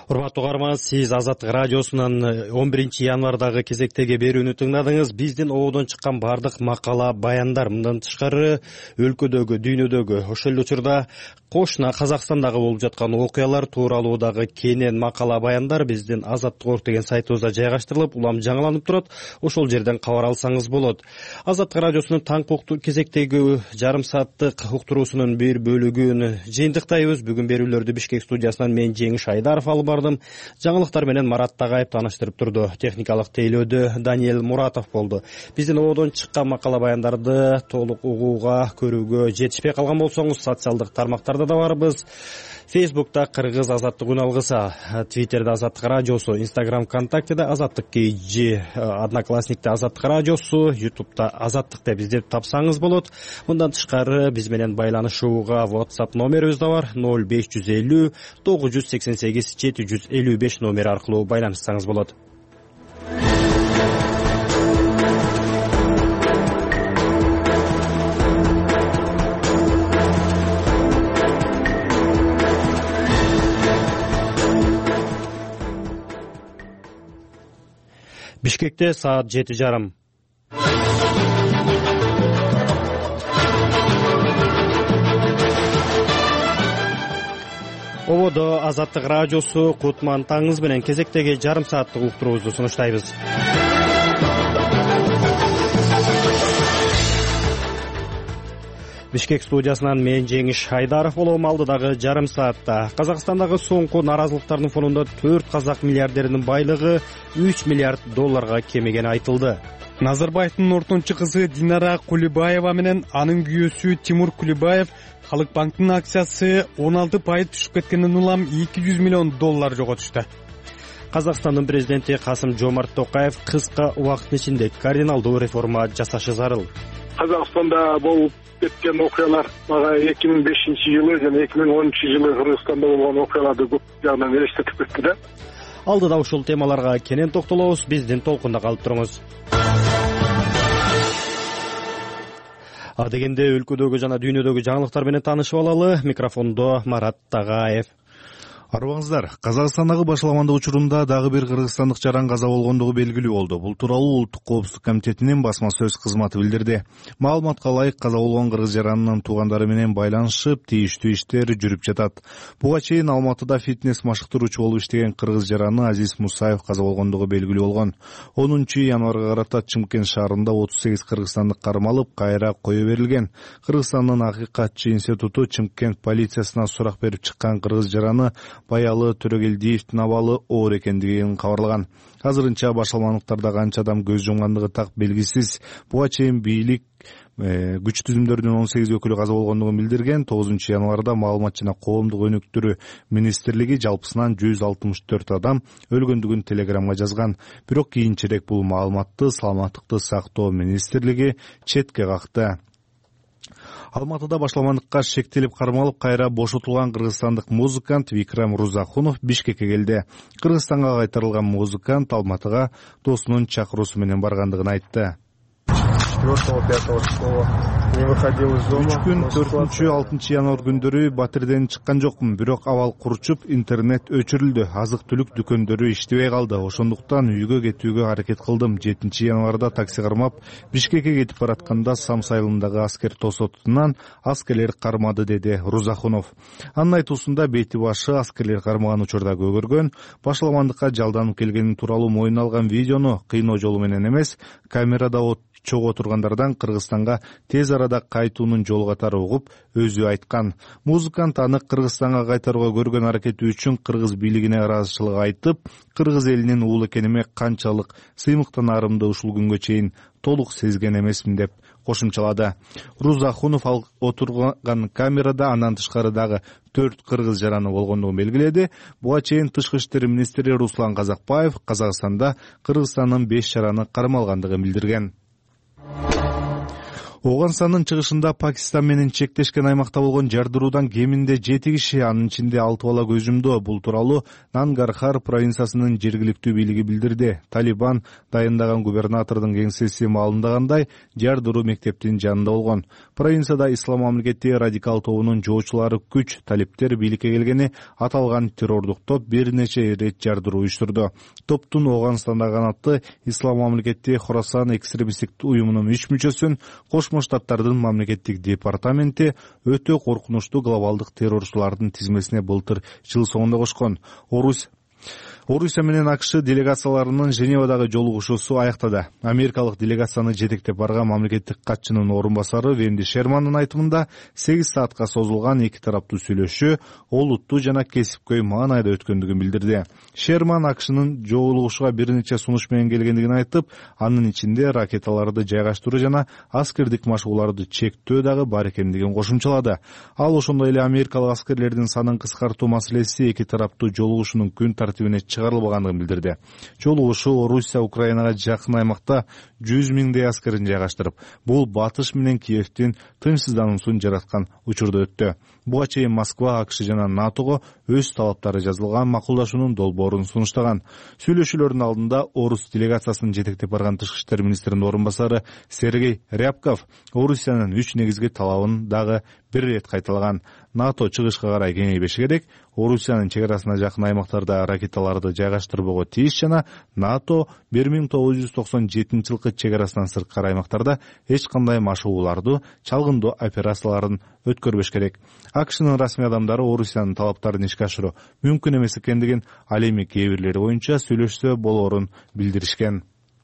Урматтуу угарман, сиз Азаттык радиосунан он биринчи январдагы кезектеги берүүнү тыңдадыңыз. Биздин ободон чыккан бардык макала, баяндар мындан тышкары өлкөдөгү, дүйнөдөгү, ошол эле учурда кошуна Казакстандагы болуп жаткан окуялар тууралуу дагы кенен макала, баяндар биздин Азаттык орг деген сайтыбызда жайгаштырылып, улам жаңыланып турат. Ошол жерден кабар алсаңыз болот. Азаттык радиосунун таңкы кезектеги жарым сааттык уктуруусунун бир бөлүгүн жыйынтыктайбыз. Бүгүн берүүлөрдү Бишкек студиясынан мен Жеңиш Айдаров алып бардым. Жаңылыктар менен Марат Тагаев тааныштырып турду. Техникалык тейлөөдө Даниэл Муратов болду. Биздин ободон чыккан макала, баяндарды толук угууга, көрүүгө жетишпей калган болсоңуз, социалдык тармактарда да барбыз. Фейсбукта Кыргыз Азаттык үн алгыса, Твиттерде Азаттык радиосу, Инстаграм, ВКонтактеде Азаттык КЖ, Одноклассникте Азаттык радиосу, Ютубта Азаттык деп издеп тапсаңыз болот. Мындан тышкары биз менен байланышууга WhatsApp номерибиз да бар. ноль беш жүз элүү тогуз жүз сексен сегиз жети жүз элүү беш номери аркылуу байланышсаңыз болот. Бишкекте саат жети жарым. Ободо Азаттык радиосу Кутман таңыңыз менен кезектеги жарым сааттык уктуруубузду сунуштайбыз. Бишкек студиясынан мен Жеңиш Айдаров болом. Алдыдагы жарым саатта Казакстандагы соңку наразылыктардын фонунда төрт казак миллиардеринин байлыгы үч миллиард долларга кемегени айтылды. Назарбаевдин ортончу кызы Динара Кулибаева менен анын күйөөсү Тимур Кулибаев Халык банктын акциясы он алты пайыз түшүп кеткенден улам эки жүз миллион доллар жоготушту. Казакстандын президенти Касым Жомарт Токаев кыска убакыттын ичинде кардиналдуу реформа жасашы зарыл. Казакстанда болуп кеткен окуялар мага эки миң бешинчи жылы жана эки миң онунчу жылы Кыргызстанда болгон окуяларды көп жагынан элестетип кетти да. Алдыда ушул темаларга кенен токтолобуз. Биздин толкунда калып туруңуз. А дегенде өлкөдөгү жана дүйнөдөгү жаңылыктар менен таанышып алалы. Микрофондо Марат Тагаев. Арбаңыздар, Казакстандагы башаламандык учурунда дагы бир кыргызстандык жаран каза болгондугу белгилүү болду. Бул тууралуу Улуттук коопсуздук комитетинин басма сөз кызматы билдирди. Маалыматка ылайык, каза болгон кыргыз жаранынын туугандары менен байланышып, тийиштүү иштер жүрүп жатат. Буга чейин Алматыда фитнес машыктыруучу болуп иштеген кыргыз жараны Азиз Мусаев каза болгондугу белгилүү болгон. онунчу январга карата Чымкент шаарында отуз сегиз кыргызстандык кармалып, кайра кое берилген. Кыргызстандын Акыйкатчы институту Чымкент полициясына сурак берип чыккан кыргыз жараны Баялы Төрөгелдиевдин абалы оор экендигин кабарлаган. Азырынча башаламандыктарда канча адам көз жумгандыгы так белгисиз. Буга чейин бийлик күч түзүмдөрүнүн он сегиз өкүлү каза болгондугун билдирген. тогузунчу январда маалымат жана коомдук өнүктүрүү министрлиги жалпысынан жүз алтымыш төрт адам өлгөндүгүн телеграмга жазган. Бирок кийинчерээк бул маалыматты Саламаттыкты сактоо министрлиги четке какты. Алматыда башаламандыкка шектелип кармалып, кайра бошотулган кыргызстандык музыкант Викрам Рузахунов Бишкекке келди. Кыргызстанга кайтарылган музыкант Алматыга досунун чакыруусу менен баргандыгын айтты. үч күн төртүнчү алтынчы январ күндөрү Батирден чыккан жокмун, бирок абал курчуп, интернет өчүрүлдү, азык-түлүк дүкөндөрү иштебей калды. Ошондуктан үйгө кетүүгө аракет кылдым. жетинчи январда такси кармап Бишкекке кетип баратканда Самс айылындагы аскер тосотунан аскерлер кармады, деди Рузахунов. Анын айтуусунда бети башы аскерлер кармаган учурда көгөргөн, башаламандыкка жалданып келгени тууралуу мойнуна алган видеону кыйноо жолу менен эмес, камерада чогуу отургандардан Кыргызстанга тез арада кайтуунун жол катары угуп, өзү айткан. Музыкант аны Кыргызстанга кайтарууга көргөн аракети үчүн кыргыз бийлигине ыраазычылык айтып, кыргыз элинин уулу экениме канчалык сыймыктан арымды ушул күнгө чейин толук сезген эмесмин деп кошумчалады. Рузахунов ал отурган камерада андан тышкары дагы төрт кыргыз жараны болгондугун белгиледи. Буга чейин Тышкы иштер министри Руслан Казакбаев Казакстанда Кыргызстандын беш жараны кармалгандыгын билдирген. Ооганстандын чыгышында Пакистан менен чектешкен аймакта болгон жардыруудан кеминде жети киши, анын ичинде алты бала көз жумду. Бул тууралуу Нангархар провинциясынын жергиликтүү бийлиги билдирди. Талибан дайындаган губернатордун кеңсеси маалымдагандай, жардыруу мектептин жанында болгон. Провинцияда Ислам мамлекети радикал тобунун жоочулары күч талиптер бийликке келгени аталган террордук топ бир нече ирет жардыруу уюштурду. Топтун Ооганстанда канатты Ислам мамлекети Хорасан экстремисттик уюмунун үч мүчөсүн Кошмо Штаттардын мамлекеттик департаменти өтө коркунучтуу глобалдык террорчулардын тизмесине былтыр жыл соңунда кошкон. Орус Орусия менен АКШ делегацияларынын Женевадагы жолугушуусу аяктады. Америкалык делегацияны жетектеп барган мамлекеттик катчынын орун басары Венди Шермандын айтымында сегиз саатка созулган эки тараптуу сүйлөшүү олуттуу жана кесипкөй маанайда өткөндүгүн билдирди. Шерман АКШнын жолугушууга бир нече сунуш менен келгендигин айтып, анын ичинде ракеталарды жайгаштыруу жана аскердик машыгууларды чектөө дагы бар экендигин кошумчалады. Ал ошондой эле америкалык аскерлердин санын кыскартуу маселеси эки тараптуу жолугушуунун күн тартибине чыгарылбагандыгын билдирди. Жолугушуу Орусия Украинага жакын аймакта жүз миңдей аскерин жайгаштырып, бул батыш менен Киевдин тынчсыздануусун жараткан учурда өттү. Буга чейин Москва АКШ жана НАТОго өз талаптары жазылган макулдашуунун долбоорун сунуштаган. Сүйлөшүүлөрдүн алдында Орус делегациясын жетектеп барган тышкы иштер министринин орун басары Сергей Рябков Орусиянын үч негизги талабын дагы бир ирет кайталаган. НАТО чыгышка карай кеңейбеши керек, Орусиянын чек арасына жакын аймактарда ракеталарды жайгаштырбоого тийиш жана НАТО бир миң тогуз жүз токсон жетинчи жылкы чек арасынан сырткары аймактарда эч кандай машыгууларды, чалгындоо операцияларын өткөрбөш керек. АКШнын расмий адамдары Орусиянын талаптарын ишке ашыруу мүмкүн эмес экендигин, ал эми кээ бирлери боюнча сүйлөшсө болоорун билдиришкен.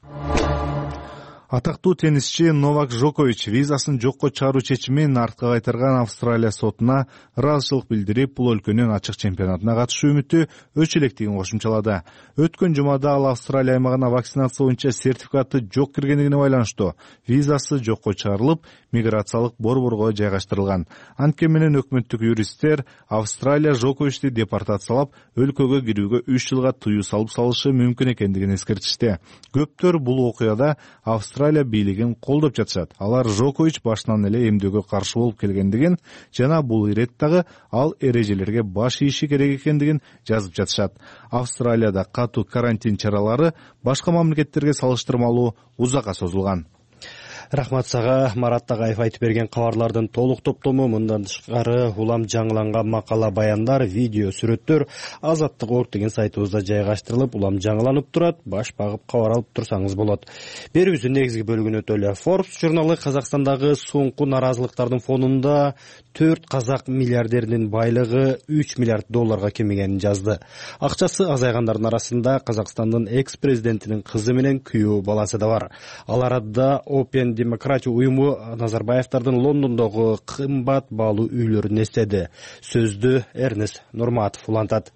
Атактуу теннисчи Новак Джокович визасын жокко чыгаруу чечимин артка кайтарган Австралия сотуна ыраазычылык билдирип, бул өлкөнүн ачык чемпионатына катышуу үмүтү өчө электигин кошумчалады. Өткөн жумада ал Австралия аймагына вакцинация боюнча сертификаты жок киргендигине байланыштуу визасы жокко чыгарылып, миграциялык борборго жайгаштырылган. Анткени менен өкмөттүк юристтер Австралия Джоковичти депортациялап, өлкөгө кирүүгө үч жылга тыюу салып салышы мүмкүн экендигин эскертишти. Көптөр бул окуяда Австралия бийлигин колдоп жатышат. Алар Джокович башынан эле эмдөөгө каршы болуп келгендигин жана бул ирет дагы ал эрежелерге баш ийиши керек экендигин жазып жатышат. Австралияда катуу карантин чаралары башка мамлекеттерге салыштырмалуу узакка созулган. Рахмат сага. Марат Тагаев айтып берген кабарлардын толук топтому мындан тышкары улам жаңыланган макала, баяндар, видео, сүрөттөр Азаттык орг деген сайтыбызда жайгаштырылып, улам жаңыланып турат. Баш багып кабар алып турсаңыз болот. Берүүбүздүн негизги бөлүгүнө өтөлү. Forbes журналы Казакстандагы соңку наразылыктардын фонунда төрт казак миллиардеринин байлыгы үч миллиард долларга кемигенин жазды. Акчасы азайгандардын арасында Казакстандын экс-президентинин кызы менен күйөө баласы да бар. Ал арада Open Демократия уюму Назарбаевдардын Лондондогу кымбат баалуу үйлөрүн эстеди. Сөздү Эрнест Нурматов улантат.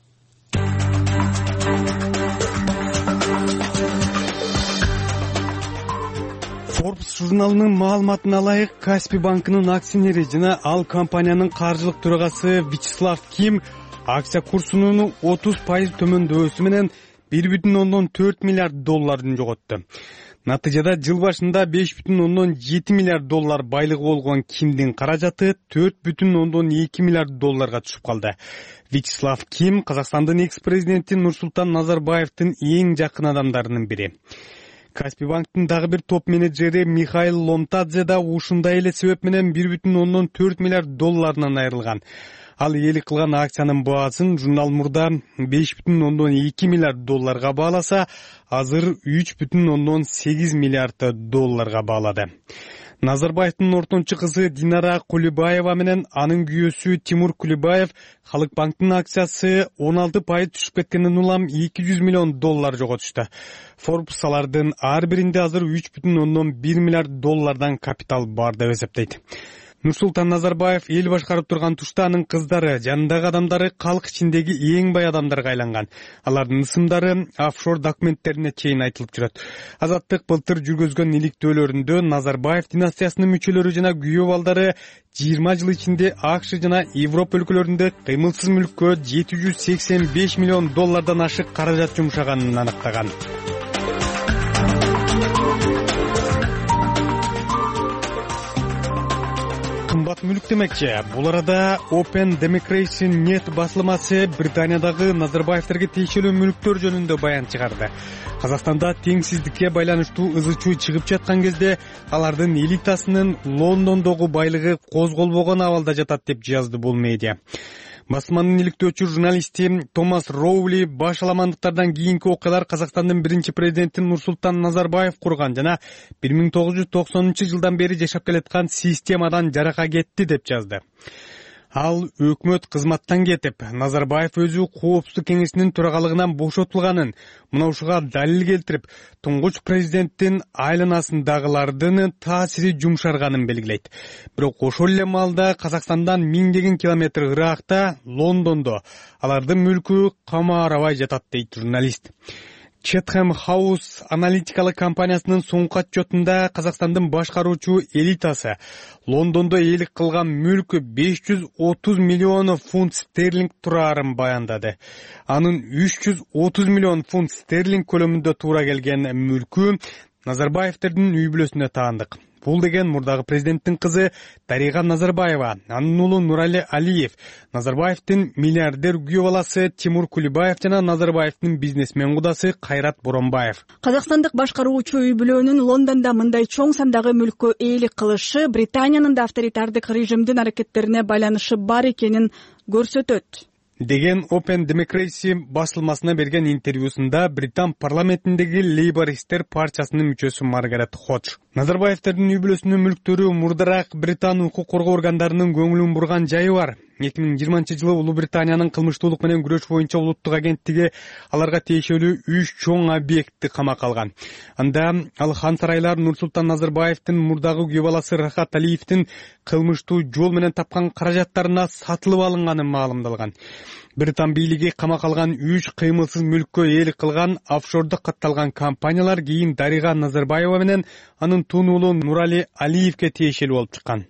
Forbes журналынын маалыматына ылайык, Каспий банкынын акционери жана ал компаниянын каржылык төрагасы Вячеслав Ким акция курсунун отуз пайыз төмөндөбөсү менен бир бүтүн ондон төрт миллиард долларын жоготту. Натыйжада жыл башында беш бүтүн ондон жети миллиард доллар байлыгы болгон Кимдин каражаты төрт бүтүн ондон эки миллиард долларга түшүп калды. Вячеслав Ким Казакстандын экс-президенти Нурсултан Назарбаевдин эң жакын адамдарынын бири. Каспий банктын дагы бир топ менеджери Михаил Ломтадзе да ушундай эле себеп менен бир бүтүн ондон төрт миллиард долларынан айрылган. Ал ээлик кылган акциянын баасын журнал мурда беш бүтүн ондон эки миллиард долларга бааласа, азыр үч бүтүн ондон сегиз миллиард долларга баалады. Назарбаевдин ортончу кызы Динара Кулибаева менен анын күйөөсү Тимур Кулибаев Халык банктын акциясы он алты пайыз түшүп кеткенден улам эки жүз миллион доллар жоготушту. Forbes алардын ар биринде азыр үч бүтүн ондон бир миллиард доллардан капитал бар деп эсептейт. Нурсултан Назарбаев эл башкарып турган тушта анын кыздары, жанындагы адамдары калк ичиндеги эң бай адамдарга айланган. Алардын ысымдары офшор документтерине чейин айтылып жүрөт. Азаттык былтыр жүргөзгөн иликтөөлөрүндө Назарбаев династиясынын мүчөлөрү жана күйөө балдары жыйырма жыл ичинде АКШ жана Европа өлкөлөрүндө кыймылсыз мүлккө жети жүз сексен беш миллион доллардан ашык каражат жумшаганын аныктаган. кымбат мүлк демекчи. Бул арада Open Democracy Net басылмасы Британиядагы Назарбаевтерге тиешелүү мүлктөр жөнүндө баян чыгарды. Казакстанда теңсиздикке байланыштуу ызы-чуу чыгып жаткан кезде алардын элитасынын Лондондогу байлыгы козголбогон абалда жатат деп жазды бул медиа. Басманын иликтөөчү журналисти Томас Роули башаламандыктардан кийинки окуялар Казакстандын биринчи президенти Нурсултан Назарбаев курган жана бир миң тогуз жүз токсонунчу жылдан бери жашап келаткан системадан жарака кетти деп жазды. Ал өкмөт кызматтан кетип, Назарбаев өзү Коопсуздук кеңесинин төрагалыгынан бошотулганын, мына ушуга далил келтирип, туңгуч президенттин айланасындагылардын таасири жумшарганын белгилейт. Бирок ошол эле маалда Казакстандан миңдеген километр ыракта, Лондондо алардын мүлкү камаарабай жатат дейт журналист. Chatham House аналитикалык компаниясынын соңку отчетунда Казакстандын башкаруучу элитасы Лондондо ээлик кылган мүлкү беш жүз отуз миллион фунт стерлинг турарын баяндады. Анын үч жүз отуз миллион фунт стерлинг көлөмүндө туура келген мүлкү Назарбаевтердин үй бүлөсүнө таандык. Бул деген мурдагы президенттин кызы Дарига Назарбаева, анын уулу Нурали Алиев, Назарбаевдин миллиардер күйөө баласы Тимур Кулибаев жана Назарбаевдин бизнесмен кудасы Кайрат Боронбаев. Казакстандык башкаруучу үй бүлөнүн Лондондо мындай чоң сандагы мүлккө ээлик кылышы Британиянын да авторитардык режимдин аракеттерине байланышы бар экенин көрсөтөт деген Open Democracy басылмасына берген интервьюсунда Британ парламентиндеги Лейбористер партиясынын мүчөсү Маргарет Ходж. Назарбаевтердин үй бүлөсүнүн мүлктөрү мурдараак Британ укук коргоо органдарынын көңүлүн бурган жайы бар. эки миң жыйырманчы жылы Улуу Британиянын кылмыштуулук менен күрөш боюнча улуттук агенттиги аларга тиешелүү үч чоң объектти камакка алган. Анда ал хан сарайлар Нурсултан Назарбаевдин мурдагы күйөө баласы Рахат Алиевдин кылмыштуу жол менен тапкан каражаттарына сатылып алынганы маалымдалган. Британ бийлиги камакка алган үч кыймылсыз мүлккө ээлик кылган офшордо катталган компаниялар кийин Дарига Назарбаева менен анын тун уулу Нурали Алиевге тиешелүү болуп чыккан.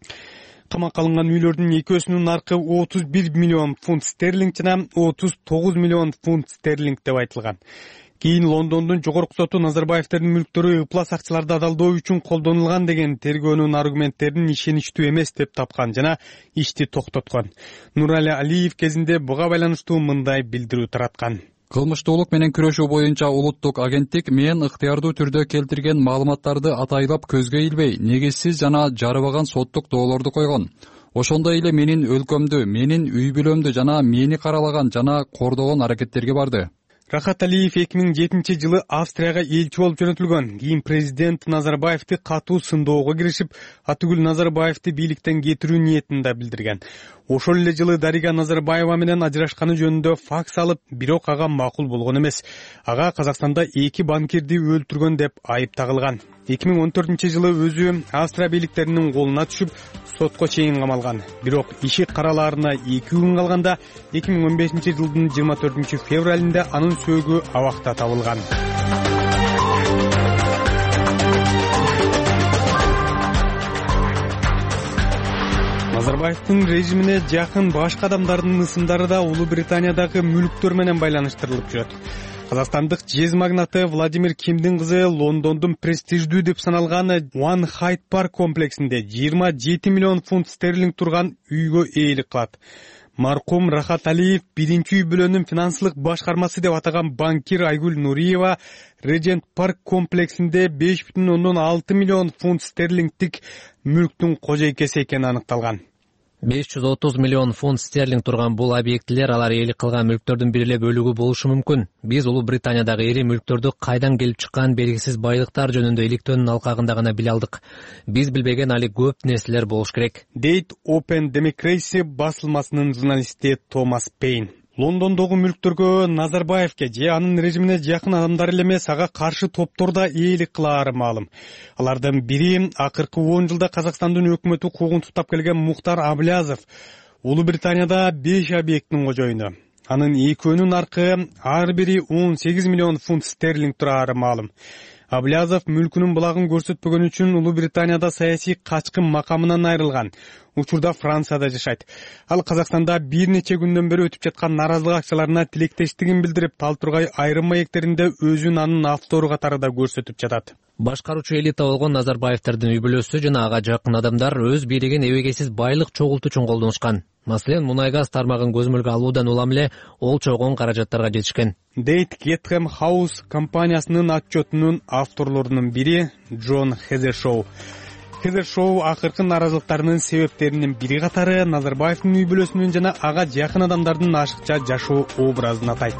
Камакка алынган үйлөрдүн экөөсүнүн наркы отуз бир миллион фунт стерлинг жана отуз тогуз миллион фунт стерлинг деп айтылган. Кийин Лондондун жогорку соту Назарбаевтердин мүлктөрү ыплас акчаларды адалдоо үчүн колдонулган деген тергөөнүн аргументтерин ишеничтүү эмес деп тапкан жана ишти токтоткон. Нурали Алиев кезинде буга байланыштуу мындай билдирүү тараткан. Кылмыштуулук менен күрөшүү боюнча улуттук агенттик мен ыктыярдуу түрдө келтирген маалыматтарды атайлап көзгө илбей, негизсиз жана жарыбаган соттук доолорду койгон. Ошондой эле менин өлкөмдү, менин үй бүлөмдү жана мени каралаган жана кордогон аракеттерге барды. Рахат Алиев эки миң жетинчи жылы Австрияга элчи болуп жөнөтүлгөн. Кийин президент Назарбаевди катуу сындоого киришип, Атүгүл Назарбаевди бийликтен кетирүү ниетин да билдирген. Ошол эле жылы Дарига Назарбаева менен ажырашканы жөнүндө факс алып, бирок ага макул болгон эмес. Ага Казакстанда эки банкирди өлтүргөн деп айып тагылган. эки миң он төртүнчү жылы өзү Австрия бийликтеринин колуна түшүп, сотко чейин камалган. Бирок иши каралаарына эки күн калганда эки миң он бешинчи жылдын жыйырма төртүнчү февралында анын сөөгү абакта табылган. Назарбаевдин режимине жакын башка адамдардын ысымдары да Улуу Британиядагы мүлктөр менен байланыштырылып жүрөт. Казакстандык жез магнаты Владимир Кимдин кызы Лондондун престиждүү деп саналган One Hyde Park комплексинде жыйырма жети миллион фунт стерлинг турган үйгө ээлик кылат. Маркум Рахат Алиев биринчи үй бүлөнүн финансылык башкармасы деп атаган банкир Айгүл Нуриева Regent Park комплексинде беш бүтүн ондон алты миллион фунт стерлингдик мүлктүн кожойкеси экени аныкталган. беш жүз отуз миллион фунт стерлинг турган бул объектилер алар ээлик кылган мүлктөрдүн бир эле бөлүгү болушу мүмкүн. Биз Улуу Британиядагы ири мүлктөрдү кайдан келип чыккан белгисиз байлыктар жөнүндө иликтөөнүн алкагында гана биле алдык. Биз билбеген али көп нерселер болуш керек, дейт Open Democracy басылмасынын журналисти Томас Пейн. Лондондогу мүлктөргө Назарбаевке же анын режимине жакын адамдар эле эмес, ага каршы топтор да ээлик кылаары маалым. Алардын бири акыркы он жылда Казакстандын өкмөтү куугунтуктап келген Мухтар Аблязов. Улуу Британияда беш объекттин кожоюну. Анын экөөнүн наркы ар бири он сегиз миллион фунт стерлинг турары маалым. Аблязов мүлкүнүн булагын көрсөтпөгөн үчүн Улуу Британияда саясий качкын макамынан айрылган. Учурда Францияда жашайт. Ал Казакстанда бир нече күндөн бери өтүп жаткан нааразылык акцияларына тилектештигин билдирип, Тал-Тургай айрым маектеринде өзүн анын автору катарында көрсөтүп жатат. Башкаруучу элита болгон Назарбаевдин үй бүлөсү жана ага жакын адамдар өз бийлигин эбегейсиз байлык чогултуу үчүн колдонушкан. Маселен, мунай-газ тармагын көзөмөлгө алуудан улам эле ол чогон каражаттарга жетишкен. Дейт Кетхэм Хаус компаниясынын отчетунун авторлорунун бири Джон Хезершоу. Хезершоу акыркы нааразылыктарынын себептеринин бири катары Назарбаевдин үй бүлөсүнүн жана ага жакын адамдардын ашыкча жашоо образын атайт.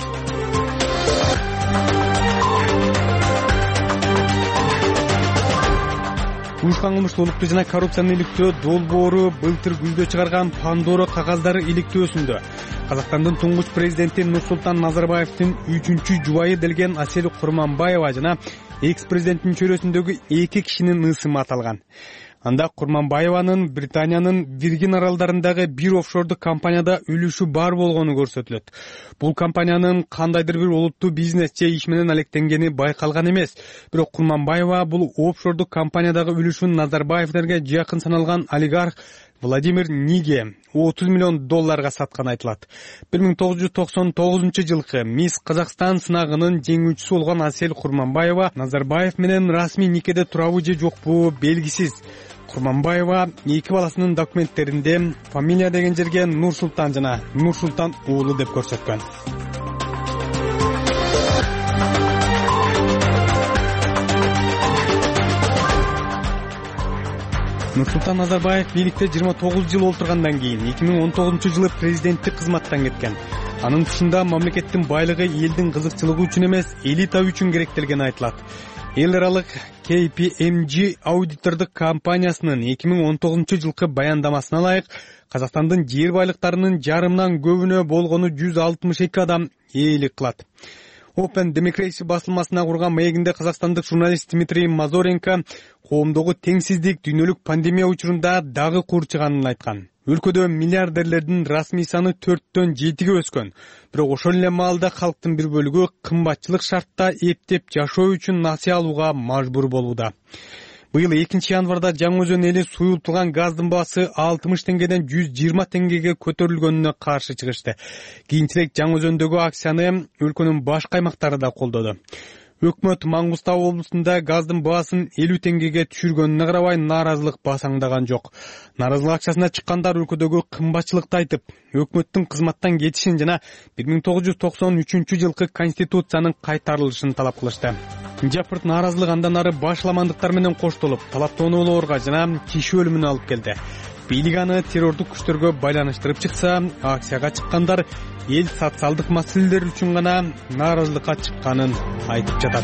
Уюшкан кылмыштуулукту жана коррупцияны иликтөө долбоору былтыр күздө чыгарган Пандора кагаздары иликтөөсүндө Казакстандын туңгуч президенти Нурсултан Назарбаевдин үчүнчү жубайы делген Асель Курманбаева жана экс-президенттин чөйрөсүндөгү эки кишинин ысымы аталган. Анда Курманбаеванын Британиянын Виргин аралдарындагы бир офшордук компанияда үлүшү бар болгону көрсөтүлөт. Бул компаниянын кандайдыр бир олуттуу бизнес же иш менен алектенгени байкалган эмес. Бирок Курманбаева бул офшордук компаниядагы үлүшүн Назарбаевдерге жакын саналган олигарх Владимир Ниге отуз миллион долларга сатканы айтылат. бир миң тогуз жүз токсон тогузунчу жылкы Мисс Казакстан сынагынын жеңүүчүсү болгон Асель Курманбаева Назарбаев менен расмий никеде турабы же жокпу белгисиз. Курманбаева эки баласынын документтеринде фамилия деген жерге Нурсултан жана Нурсултан уулу деп көрсөткөн. Нурсултан Назарбаев бийликте жыйырма тогуз жыл олтургандан кийин эки миң он тогузунчу жылы президенттик кызматтан кеткен. Анын тышында мамлекеттин байлыгы элдин кызыкчылыгы үчүн эмес, элита үчүн керектелгени айтылат. Эл аралык кей пи эм джи аудитордук компаниясынын эки миң он тогузунчу жылкы баяндамасына ылайык, Казакстандын жер байлыктарынын жарымынан көбүнө болгону жүз алтымыш эки адам ээлик кылат. Open Democracy басылмасына курган маегинде казакстандык журналист Дмитрий Мазоренко коомдогу теңсиздик дүйнөлүк пандемия учурунда дагы курчыганын айткан. Өлкөдө миллиардерлердин расмий саны төрттөн жетиге өскөн. Бирок ошол эле маалда калктын бир бөлүгү кымбатчылык шартта эптеп жашоо үчүн насыя алууга мажбур болууда. Быйыл экинчи январда Жаңы Өзөн эли суюлтулган газдын баасы алтымыш теңгеден жүз жыйырма теңгеге көтөрүлгөнүнө каршы чыгышты. Кийинчерээк Жаңы Өзөндөгү акцияны өлкөнүн башка аймактары да колдоду. Өкмөт Маңгыстау облусунда газдын баасын элүү теңгеге түшүргөнүнө карабай нааразылык басаңдаган жок. Нааразылык акчасына чыккандар өлкөдөгү кымбатчылыкты айтып, өкмөттүн кызматтан кетишин жана бир миң тогуз жүз токсон үчүнчү жылкы конституциянын кайтарылышын талап кылышты. Жапырт нааразылык андан ары башламандыктар менен коштолуп, талаптоонуулорго жана киши өлүмүнө алып келди. Бийлик аны террордук күчтөргө байланыштырып чыкса, акцияга чыккандар эл социалдык маселелер үчүн гана нааразылыкка чыкканын айтып жатат.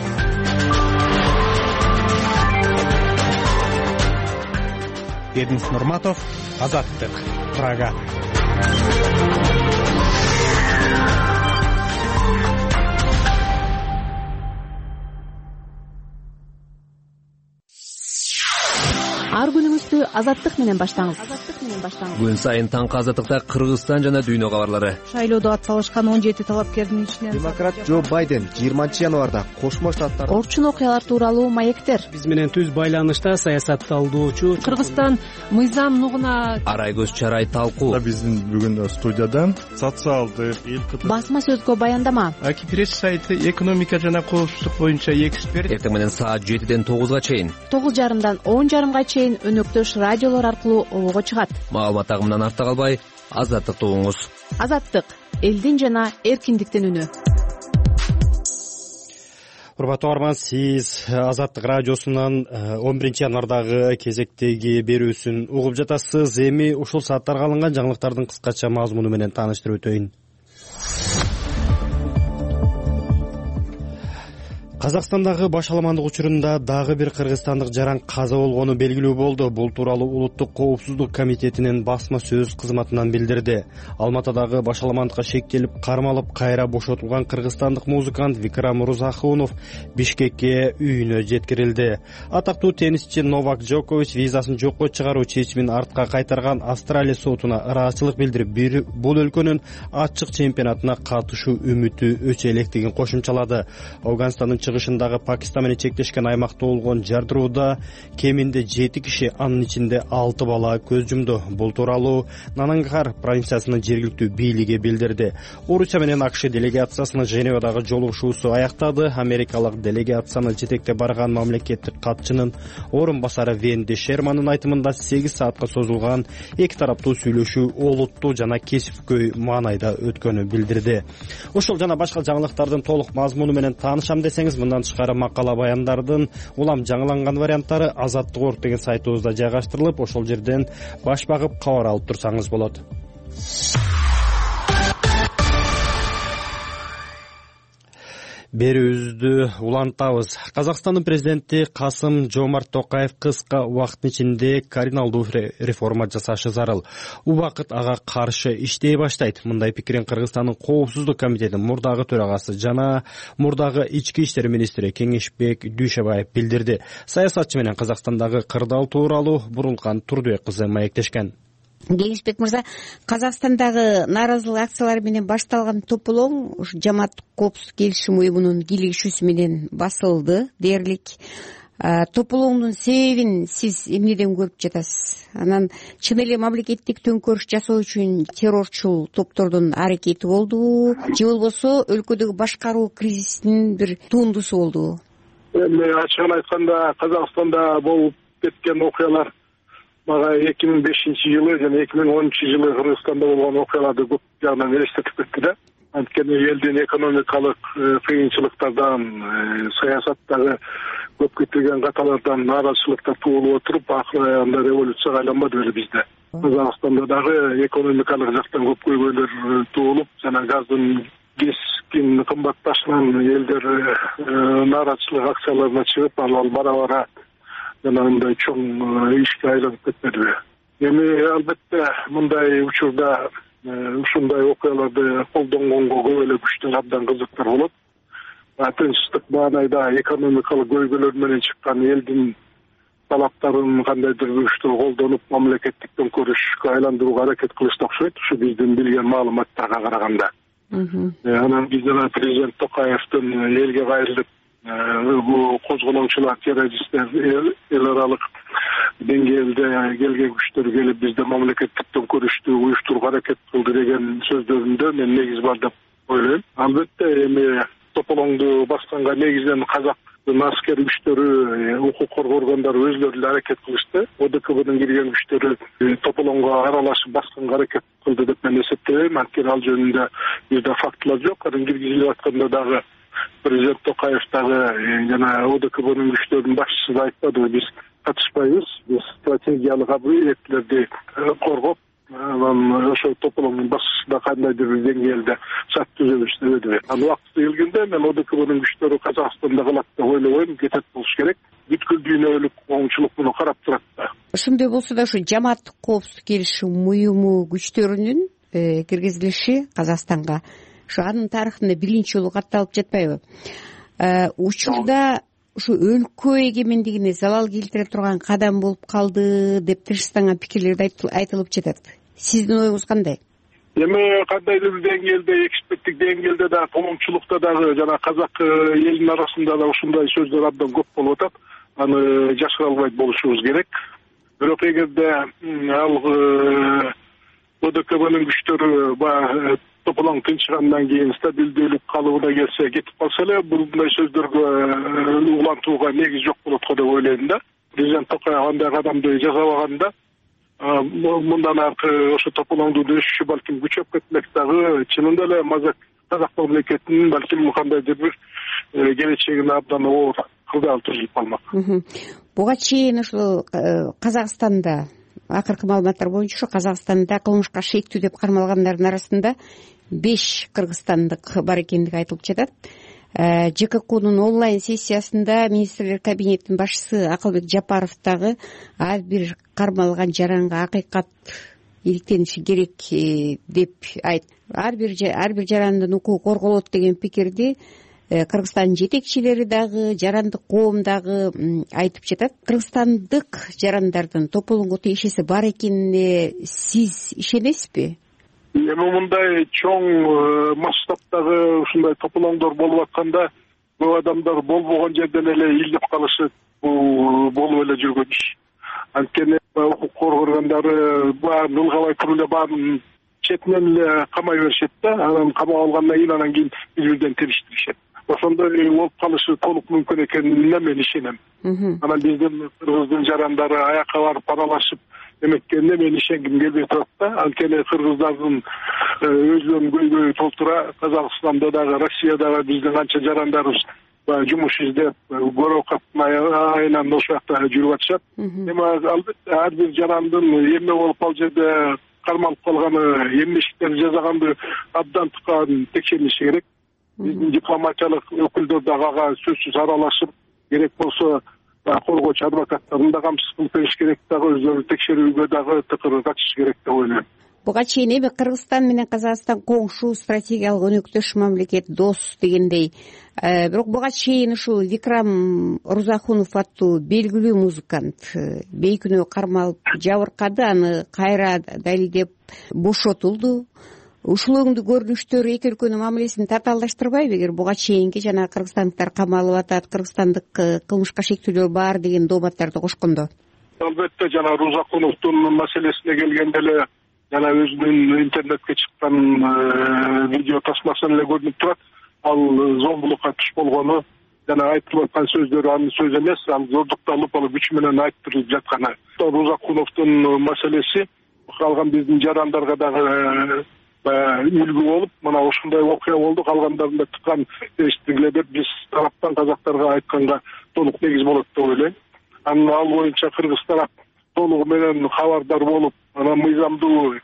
Эрдинс Нурматов, Азаттык, Прага. Ар күнүңүздү Азаттык менен баштаңыз. Күн сайын таңкы Азаттыкта Кыргызстан жана дүйнө кабарлары. Шайлоодо ат салышкан он жети талапкердин ичинен демократ Джо Байден жыйырманчы январда Кошмо Штаттар орчун окуялар тууралуу маектер. Биз менен түз байланышта саясатталуучу Кыргызстан мыйзам нугуна Арайгөз Чарай талкуу. Биздин бүгүн студияда социалдык эл басма сөзгө баяндама. Аки пресс сайты экономика жана коопсуздук боюнча эксперт. Эртең менен саат жетиден тогузга чейин. тогуз жарымдан он жарымга чейин өнөктөш радиолор аркылуу обого чыгат. Маалымат агымынан артта калбай, Азаттыкты угуңуз. Азаттык — элдин жана эркиндиктин үнү. Урматтуу арман, сиз Азаттык радиосунан он биринчи январдагы кезектеги берүүсүн угуп жатасыз. Эми ушул сааттарга алынган жаңылыктардын кыскача мазмуну менен тааныштырып өтөйүн. Казакстандагы башаламандык учурунда дагы бир кыргызстандык жаран каза болгону белгилүү болду. Бул тууралуу Улуттук коопсуздук комитетинин басма сөз кызматынан билдирди. Алматыдагы башаламандыкка шектелип, кармалып, кайра бошотулган кыргызстандык музыкант Викрам Мурзахунов Бишкекке үйүнө жеткирилди. Атактуу теннисчи Новак Джокович визасын жокко чыгаруу чечимин артка кайтарган Австралия сотуна ыраазычылык билдирип, бул өлкөнүн ачык чемпионатына катышуу үмүтү өчө электигин кошумчалады. Афганстандын чыгышындагы Пакистан менен чектешкен аймакта болгон жардырууда кеминде жети киши, анын ичинде алты бала көз жумду. Бул тууралуу Нангархар провинциясынын жергиликтүү бийлиги билдирди. Орусия менен АКШ делегациясынын Женевадагы жолугушуусу аяктады. Америкалык делегацияны жетектеп барган мамлекеттик катчынын орун басары Венди Шермандын айтымында сегиз саатка созулган эки тараптуу сүйлөшүү олуттуу жана кесипкөй маанайда өткөнү билдирди. Ошол жана башка жаңылыктардын толук мазмуну менен таанышам десеңиз, мындан тышкары макала баяндардын улам жаңыланган варианттары Азаттык орг деген сайтыбызда жайгаштырылып, ошол жерден баш багып кабар алып турсаңыз болот. Берүүбүздү улантабыз. Казакстандын президенти Касым-Жомарт Токаев кыска убакыттын ичинде кардиналдуу реформа жасашы зарыл. Убакыт ага каршы иштей баштайт. Мындай пикирин Кыргызстандын коопсуздук комитетинин мурдагы төрагасы жана мурдагы ички иштер министри Кеңешбек Дүйшөбаев билдирди. Саясатчы менен Казакстандагы кырдаал тууралуу Бурулкан Турдубек кызы маектешкен. Кеңешбек мырза, Казакстандагы нааразылык акциялары менен башталган тополоң ушу жамааттык коопсуздук келишим уюмунун кийлигишүүсү менен басылды дээрлик. Тополоңдун себебин сиз эмнеден көрүп жатасыз? Анан чын эле мамлекеттик төңкөрүш жасоо үчүн террорчул топтордун аракети болдубу же болбосо өлкөдөгү башкаруу кризисинин бир тундусу болдубу? Эми ачыгын айтканда Казакстанда болуп кеткен окуялар мага эки миң бешинчи жылы жана эки миң онунчу жылы Кыргызстанда болгон окуяларды көп жагынан элестетип кетти да. Анткени элдин экономикалык кыйынчылыктардан, саясаттагы көп кетирген каталардан нааразычылыктар туулуп отуруп, акыры аягында революцияга айланбады беле бизде. Казакстанда дагы экономикалык жактан көп көйгөйлөр туулуп, жана газдын кескин кымбатташынан элдер нааразычылык акцияларына чыгып, ал бара-бара жана мындай чоң ишке айланып кетпедиби? Эми албетте мындай учурда ушундай окуяларды колдонгонго көп эле күчтөр абдан кызыктар болот. Тынчтык маанайда экономикалык көйгөйлөр менен чыккан элдин талаптарын кандайдыр бир күчтөр колдонуп, мамлекеттик төңкөрүшкө айландырууга аракет кылышты окшойт, ушу биздин билген маалыматтарга караганда. Анан биз жана президент Токаевдин элге кайрылып, бул козголоочулар, террористтер эл аралык деңгээлде келген күчтөр келип бизде мамлекеттик төңкөрүштү уюштурууга аракет кылды деген сөздөрүндө мен негиз бар деп ойлойм. Албетте эми тополоңду басканга негизинен казактын аскер күчтөрү, укук коргоо органдары өзлөрү эле аракет кылышты. ОДКБнын кирген күчтөрү тополоңго аралашып басканга аракет кылды деп мен эсептейм. Анткени ал жөнүндө бизде фактылар жок. Анан киргизилип атканда дагы президент Токаев дагы жана ОДКБнын күчтөрүнүн башчысы да айтпадыбы, биз катышпайбыз, биз стратегиялык объектилерди коргоп, анан ошол тополоңдун башчысында кандайдыр бир деңгээлде шарт түзөбүз дебедиби. Анан убакыты келгенде мен ОДКБнын күчтөрү Казакстанда калат деп ойлобойм, кетет болуш керек. Бүткүл дүйнөлүк коомчулук муну карап турат да. Ошондой болсо да ушу жамааттык коопсуздук келишим уюму күчтөрүнүн киргизилиши Казакстанга ушу анын тарыхында биринчи жолу катталып жатпайбы? Учурда ушу өлкө эгемендигине залал келтире турган кадам болуп калды деп тынчтанган пикирлер айтылып жатат. Сиздин оюңуз кандай? Эми кандайдыр бир деңгээлде, эксперттик деңгээлде да, коомчулукта дагы жана казак элинин арасында да ушундай сөздөр абдан көп болуп атат. Аны жашыра албайт болушубуз керек. Бирок эгерде ал ОДКБнын күчтөрү баягы тополоң тынчыгандан кийин стабилдүүлүк калыбына келсе, кетип калса эле, мындай сөздөргө улантууга негиз жок болот го деп ойлойм да. Президент Токаев андай кадамды жасабаганда, мындан аркы ошо тополоңдун өсүшү балким күчөп кетмек дагы, чынында эле казак мамлекетинин балким кандайдыр бир келечегине абдан оор кырдаал түзүлүп калмак. Буга чейин ушул Казакстанда акыркы маалыматтар боюнча ушу Казакстанда кылмышка шектүү деп кармалгандардын арасында беш кыргызстандык бар экендиги айтылып жатат. ЖККнун онлайн сессиясында министрлер кабинетинин башчысы Акылбек Жапаров дагы ар бир кармалган жаранга акыйкат иликтениши керек деп айтты. Ар бир ар бир жарандын укугу корголот деген пикирди Кыргызстандын жетекчилери дагы, жарандык коом дагы айтып жатат. Кыргызстандык жарандардын тополоңго тиешеси бар экенине сиз ишенесизби? Эми мындай чоң масштабтагы ушундай тополоңдор болуп атканда, көп адамдар болбогон жерден эле илдеп калышы бул болуп эле жүргөн иш. Анткени укук коргоо органдары баарын ылгабай туруп эле баарын четинен эле камай беришет да, анан камап алгандан кийин анан кийин биз бирден териштиришет. Ошондой болуп калышы толук мүмкүн экенине мен ишенем. Анан биздин кыргыздын жарандары аякка барып аралашып эметкенине мен ишенгим келбей турат да. Анткени кыргыздардын өзүлөрүнүн көйгөйү толтура, Казакстанда дагы, Россиядагы биздин канча жарандарыбыз жумуш издеп, көрөкаттын айынан ошол жакта жүрүп атышат. Эми албетте ар бир жарандын эмне болуп ал жерде кармалып калганы, эмне иштерди жасаганды абдан тукан текшерилиши керек. Биздин дипломатиялык өкүлдөр дагы ага сөзсүз аралашып, керек болсо коргоочу адвокаттарын да камсыз кылып бериш керек, дагы өздөрү текшерүүгө дагы тыкыр катышыш керек деп ойлойм. Буга чейин эми Кыргызстан менен Казакстан коңшу, стратегиялык өнөктөш мамлекет, дос дегендей. Бирок буга чейин ушул Викрам Рузахунов аттуу белгилүү музыкант бейкүнөө кармалып жабыркады, аны кайра далилдеп бошотулду. Ушулоңдуу көрүнүштөр эки өлкөнүн мамилесин татаалдаштырбайбы? Эгер буга чейинки жана кыргызстандыктар камалып атат, кыргызстандык кылмышка шектүүлөр бар деген дооматтарды кошкондо. Албетте жана Рузакуновдун маселесине келгенде эле жана өзүнүн интернетке чыккан видео тасмасын эле көрүнүп турат. Ал зомбулукка туш болгону жана айтылып аткан сөздөрү анын сөзү эмес, ал зордукталып, ал күч менен айттырылып жатканы. Рузакуновдун маселеси калган биздин жарандарга дагы үлгү болуп, мына ошондой окуя болду, калгандарында тыккан териштиргиле деп биз тараптан казактарга айтканга толук негиз болот деп ойлойм. Анан ал боюнча кыргыз тарап толугу менен кабардар болуп, анан мыйзамдуу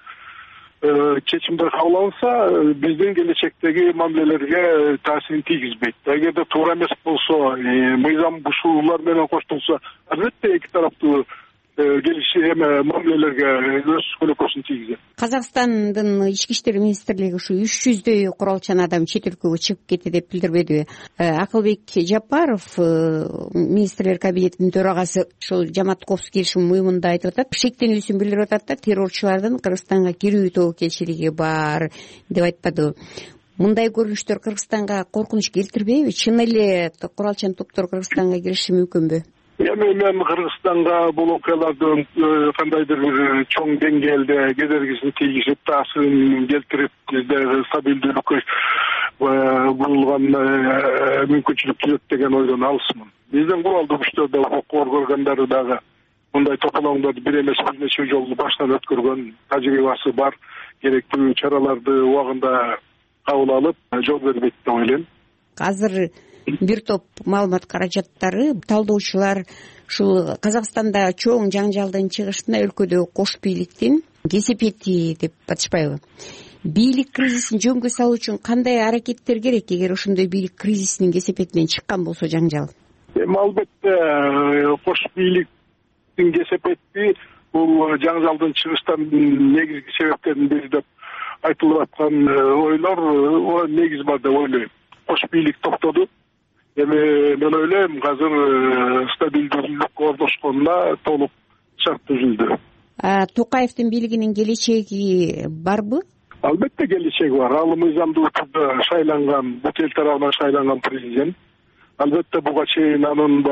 чечимдер кабыл алынса, биздин келечектеги мамилелерге таасирин тийгизбейт. Эгерде туура эмес болсо, мыйзам бушуулар менен коштолсо, албетте эки тараптуу келиши эме мамилелерге өз көлөкөсүн тийгизет. Казакстандын ички иштер министрлиги ушу үч жүздөй куралчан адам чет өлкөгө чыгып кетти деп билдирбедиби? Акылбек Жапаров, министрлер кабинетинин төрагасы, ушул Жамаат-Коопсуздук келишим уюмунда айтып атат, шектенүүсүн билдирип атат да, террорчулардын Кыргызстанга кирүү тобокелчилиги бар деп айтпадыбы? Мындай көрүнүштөр Кыргызстанга коркунуч келтирбейби? Чын эле куралчан топтор Кыргызстанга кириши мүмкүнбү? Эми мен Кыргызстанга бул окуялардын кандайдыр бир чоң деңгээлде кедергисин тийгизип, таасирин келтирип, бизде стабилдүүлүккө бурулган мүмкүнчүлүк түзөт деген ойдон алысмын. Биздин куралдуу күчтөрдө укук коргоо органдары дагы мындай тополоңдорду бир эмес бир нече жолу баштан өткөргөн тажрыйбасы бар, керектүү чараларды убагында кабыл алып, жол бербейт деп ойлойм. Азыр бир топ маалымат каражаттары, талдоочулар ушул Казакстанда чоң жаңжалдын чыгышына өлкөдө кош бийликтин кесепети деп атышпайбы? Бийлик кризисин жөнгө салуу үчүн кандай аракеттер керек, эгер ошондой бийлик кризисинин кесепетинен чыккан болсо жаңжал? Эми албетте кош бийликтин кесепети бул жаңжалдын чыгыштан негизги себептердин бири деп айтылып аткан ойлор негиз бар деп ойлойм. Кош бийлик токтоду. Эми мен ойлойм, азыр стабилдүүлүк орношконуна толук шарт түзүлдү. Токаевдин бийлигинин келечеги барбы? Албетте келечеги бар. Ал мыйзамдуу түрдө шайланган, бут эл тарабынан шайланган президент. Албетте буга чейин анын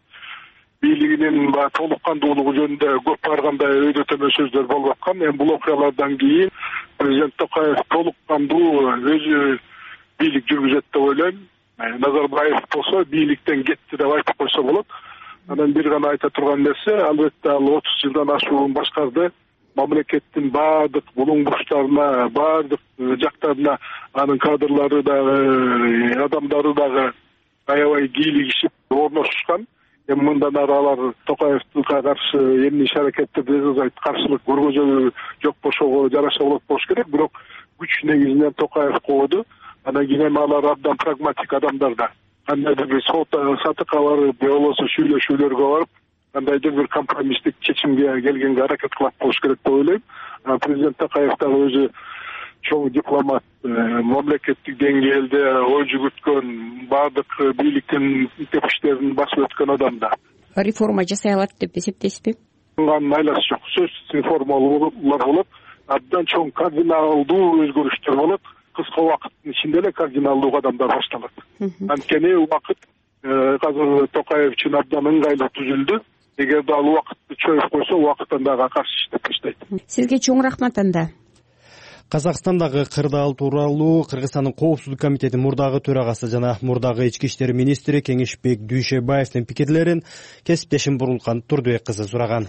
бийлигинин толук кандуулугу жөнүндө көп баргандай өйдөтөмө сөздөр болуп аткан. Эми бул окуялардан кийин президент Токаев толук кандуу өзү бийлик жүргүзөт деп ойлойм. Назарбаев болсо бийликтен кетти деп айтып койсо болот. Анан бир гана айта турган нерсе, албетте ал отуз жылдан ашуун башкарды, мамлекеттин баардык булуң бурчтарына, баардык жактарына анын кадрлары дагы, адамдары дагы аябай кийлигишип орношушкан. Эми мындан ары алар Токаевге каршы эмне иш аракеттерди жасайт, каршылык көргөзүү жок бошого жараша болот болуш керек, бирок күч негизинен Токаев кооду. Анан кийин алар абдан прагматик адамдар да. Кандайдыр бир сатыкка барып, же болбосо сүйлөшүүлөргө барып, кандайдыр бир компромисстик чечимге келгенге аракет кылат болуш керек деп ойлойм. Президент Токаев дагы өзү чоң дипломат, мамлекеттик деңгээлде ой жүгүрткөн, баардык бийликтин тепиштерин басып өткөн адам да. Реформа жасай алат деп эсептейсизби? Анын айласы жок. Сөзсүз реформалар болот. Абдан чоң кардиналдуу өзгөрүштөр болот. кыска убакыттын ичинде эле кардиналдуу кадамдар башталат. Анткени убакыт азыр Токаев үчүн абдан ыңгайлуу түзүлдү. Эгерде ал убакытты чоюп койсо, убакыттан дагы каршы иштеп баштайт. Сизге чоң рахмат анда. Казакстандагы кырдаал тууралуу Кыргызстандын Коопсуздук комитетинин мурдагы төрагасы жана мурдагы ички иштер министри Кеңешбек Дүйшөбаевдин пикирлерин кесиптешим Бурулкан Турдубек кызы сураган.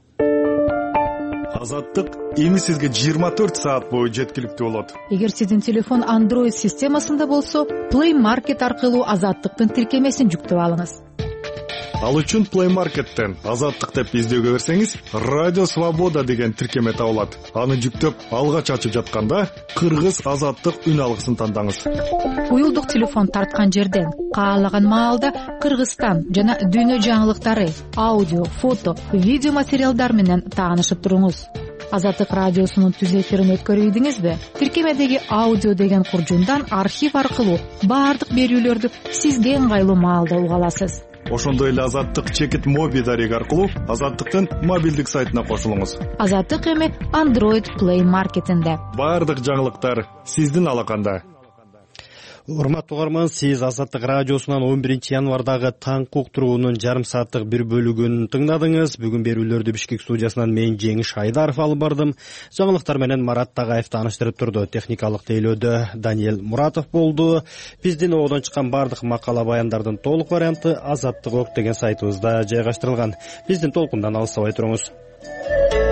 Азаттык эми сизге жыйырма төрт саат бою жеткиликтүү болот. Эгер сиздин телефон Android системасында болсо, Play Market аркылуу Азаттыктын тиркемесин жүктөп алыңыз. Ал үчүн Play Market'тен Азаттык деп издөөгө берсеңиз, Радио Свобода деген тиркеме табылат. Аны жүктөп, алгач ачып жатканда Кыргыз Азаттык үн алгысын тандаңыз. Уюлдук телефон тарткан жерден каалаган маалда Кыргызстан жана дүйнө жаңылыктары, аудио, фото, видео материалдар менен таанышып туруңуз. Азаттык радиосунун түз эфирин өткөрүйдүңүзбү? Тиркемедеги аудио деген куржундан архив аркылуу баардык берүүлөрдү сизге ыңгайлуу маалда уга аласыз. Ошондой эле Азаттык чекит моби дареги аркылуу Азаттыктын мобилдик сайтына кошулуңуз. Азаттык эми Android Play Market'инде. Баардык жаңылыктар сиздин алаканда. Урматтуу угарман, сиз Азаттык радиосунан он биринчи январдагы таңкы уктуруунун жарым сааттык бир бөлүгүн тыңдадыңыз. Бүгүн берүүлөрдү Бишкек студиясынан мен Жеңиш Айдаров алып бардым. Жаңылыктар менен Марат Тагаев тааныштырып турду. Техникалык тейлөөдө Даниэл Муратов болду. Биздин оодон чыккан баардык макала баяндардын толук варианты Азаттык ок деген сайтыбызда жайгаштырылган. Биздин толкундан алыстабай туруңуз.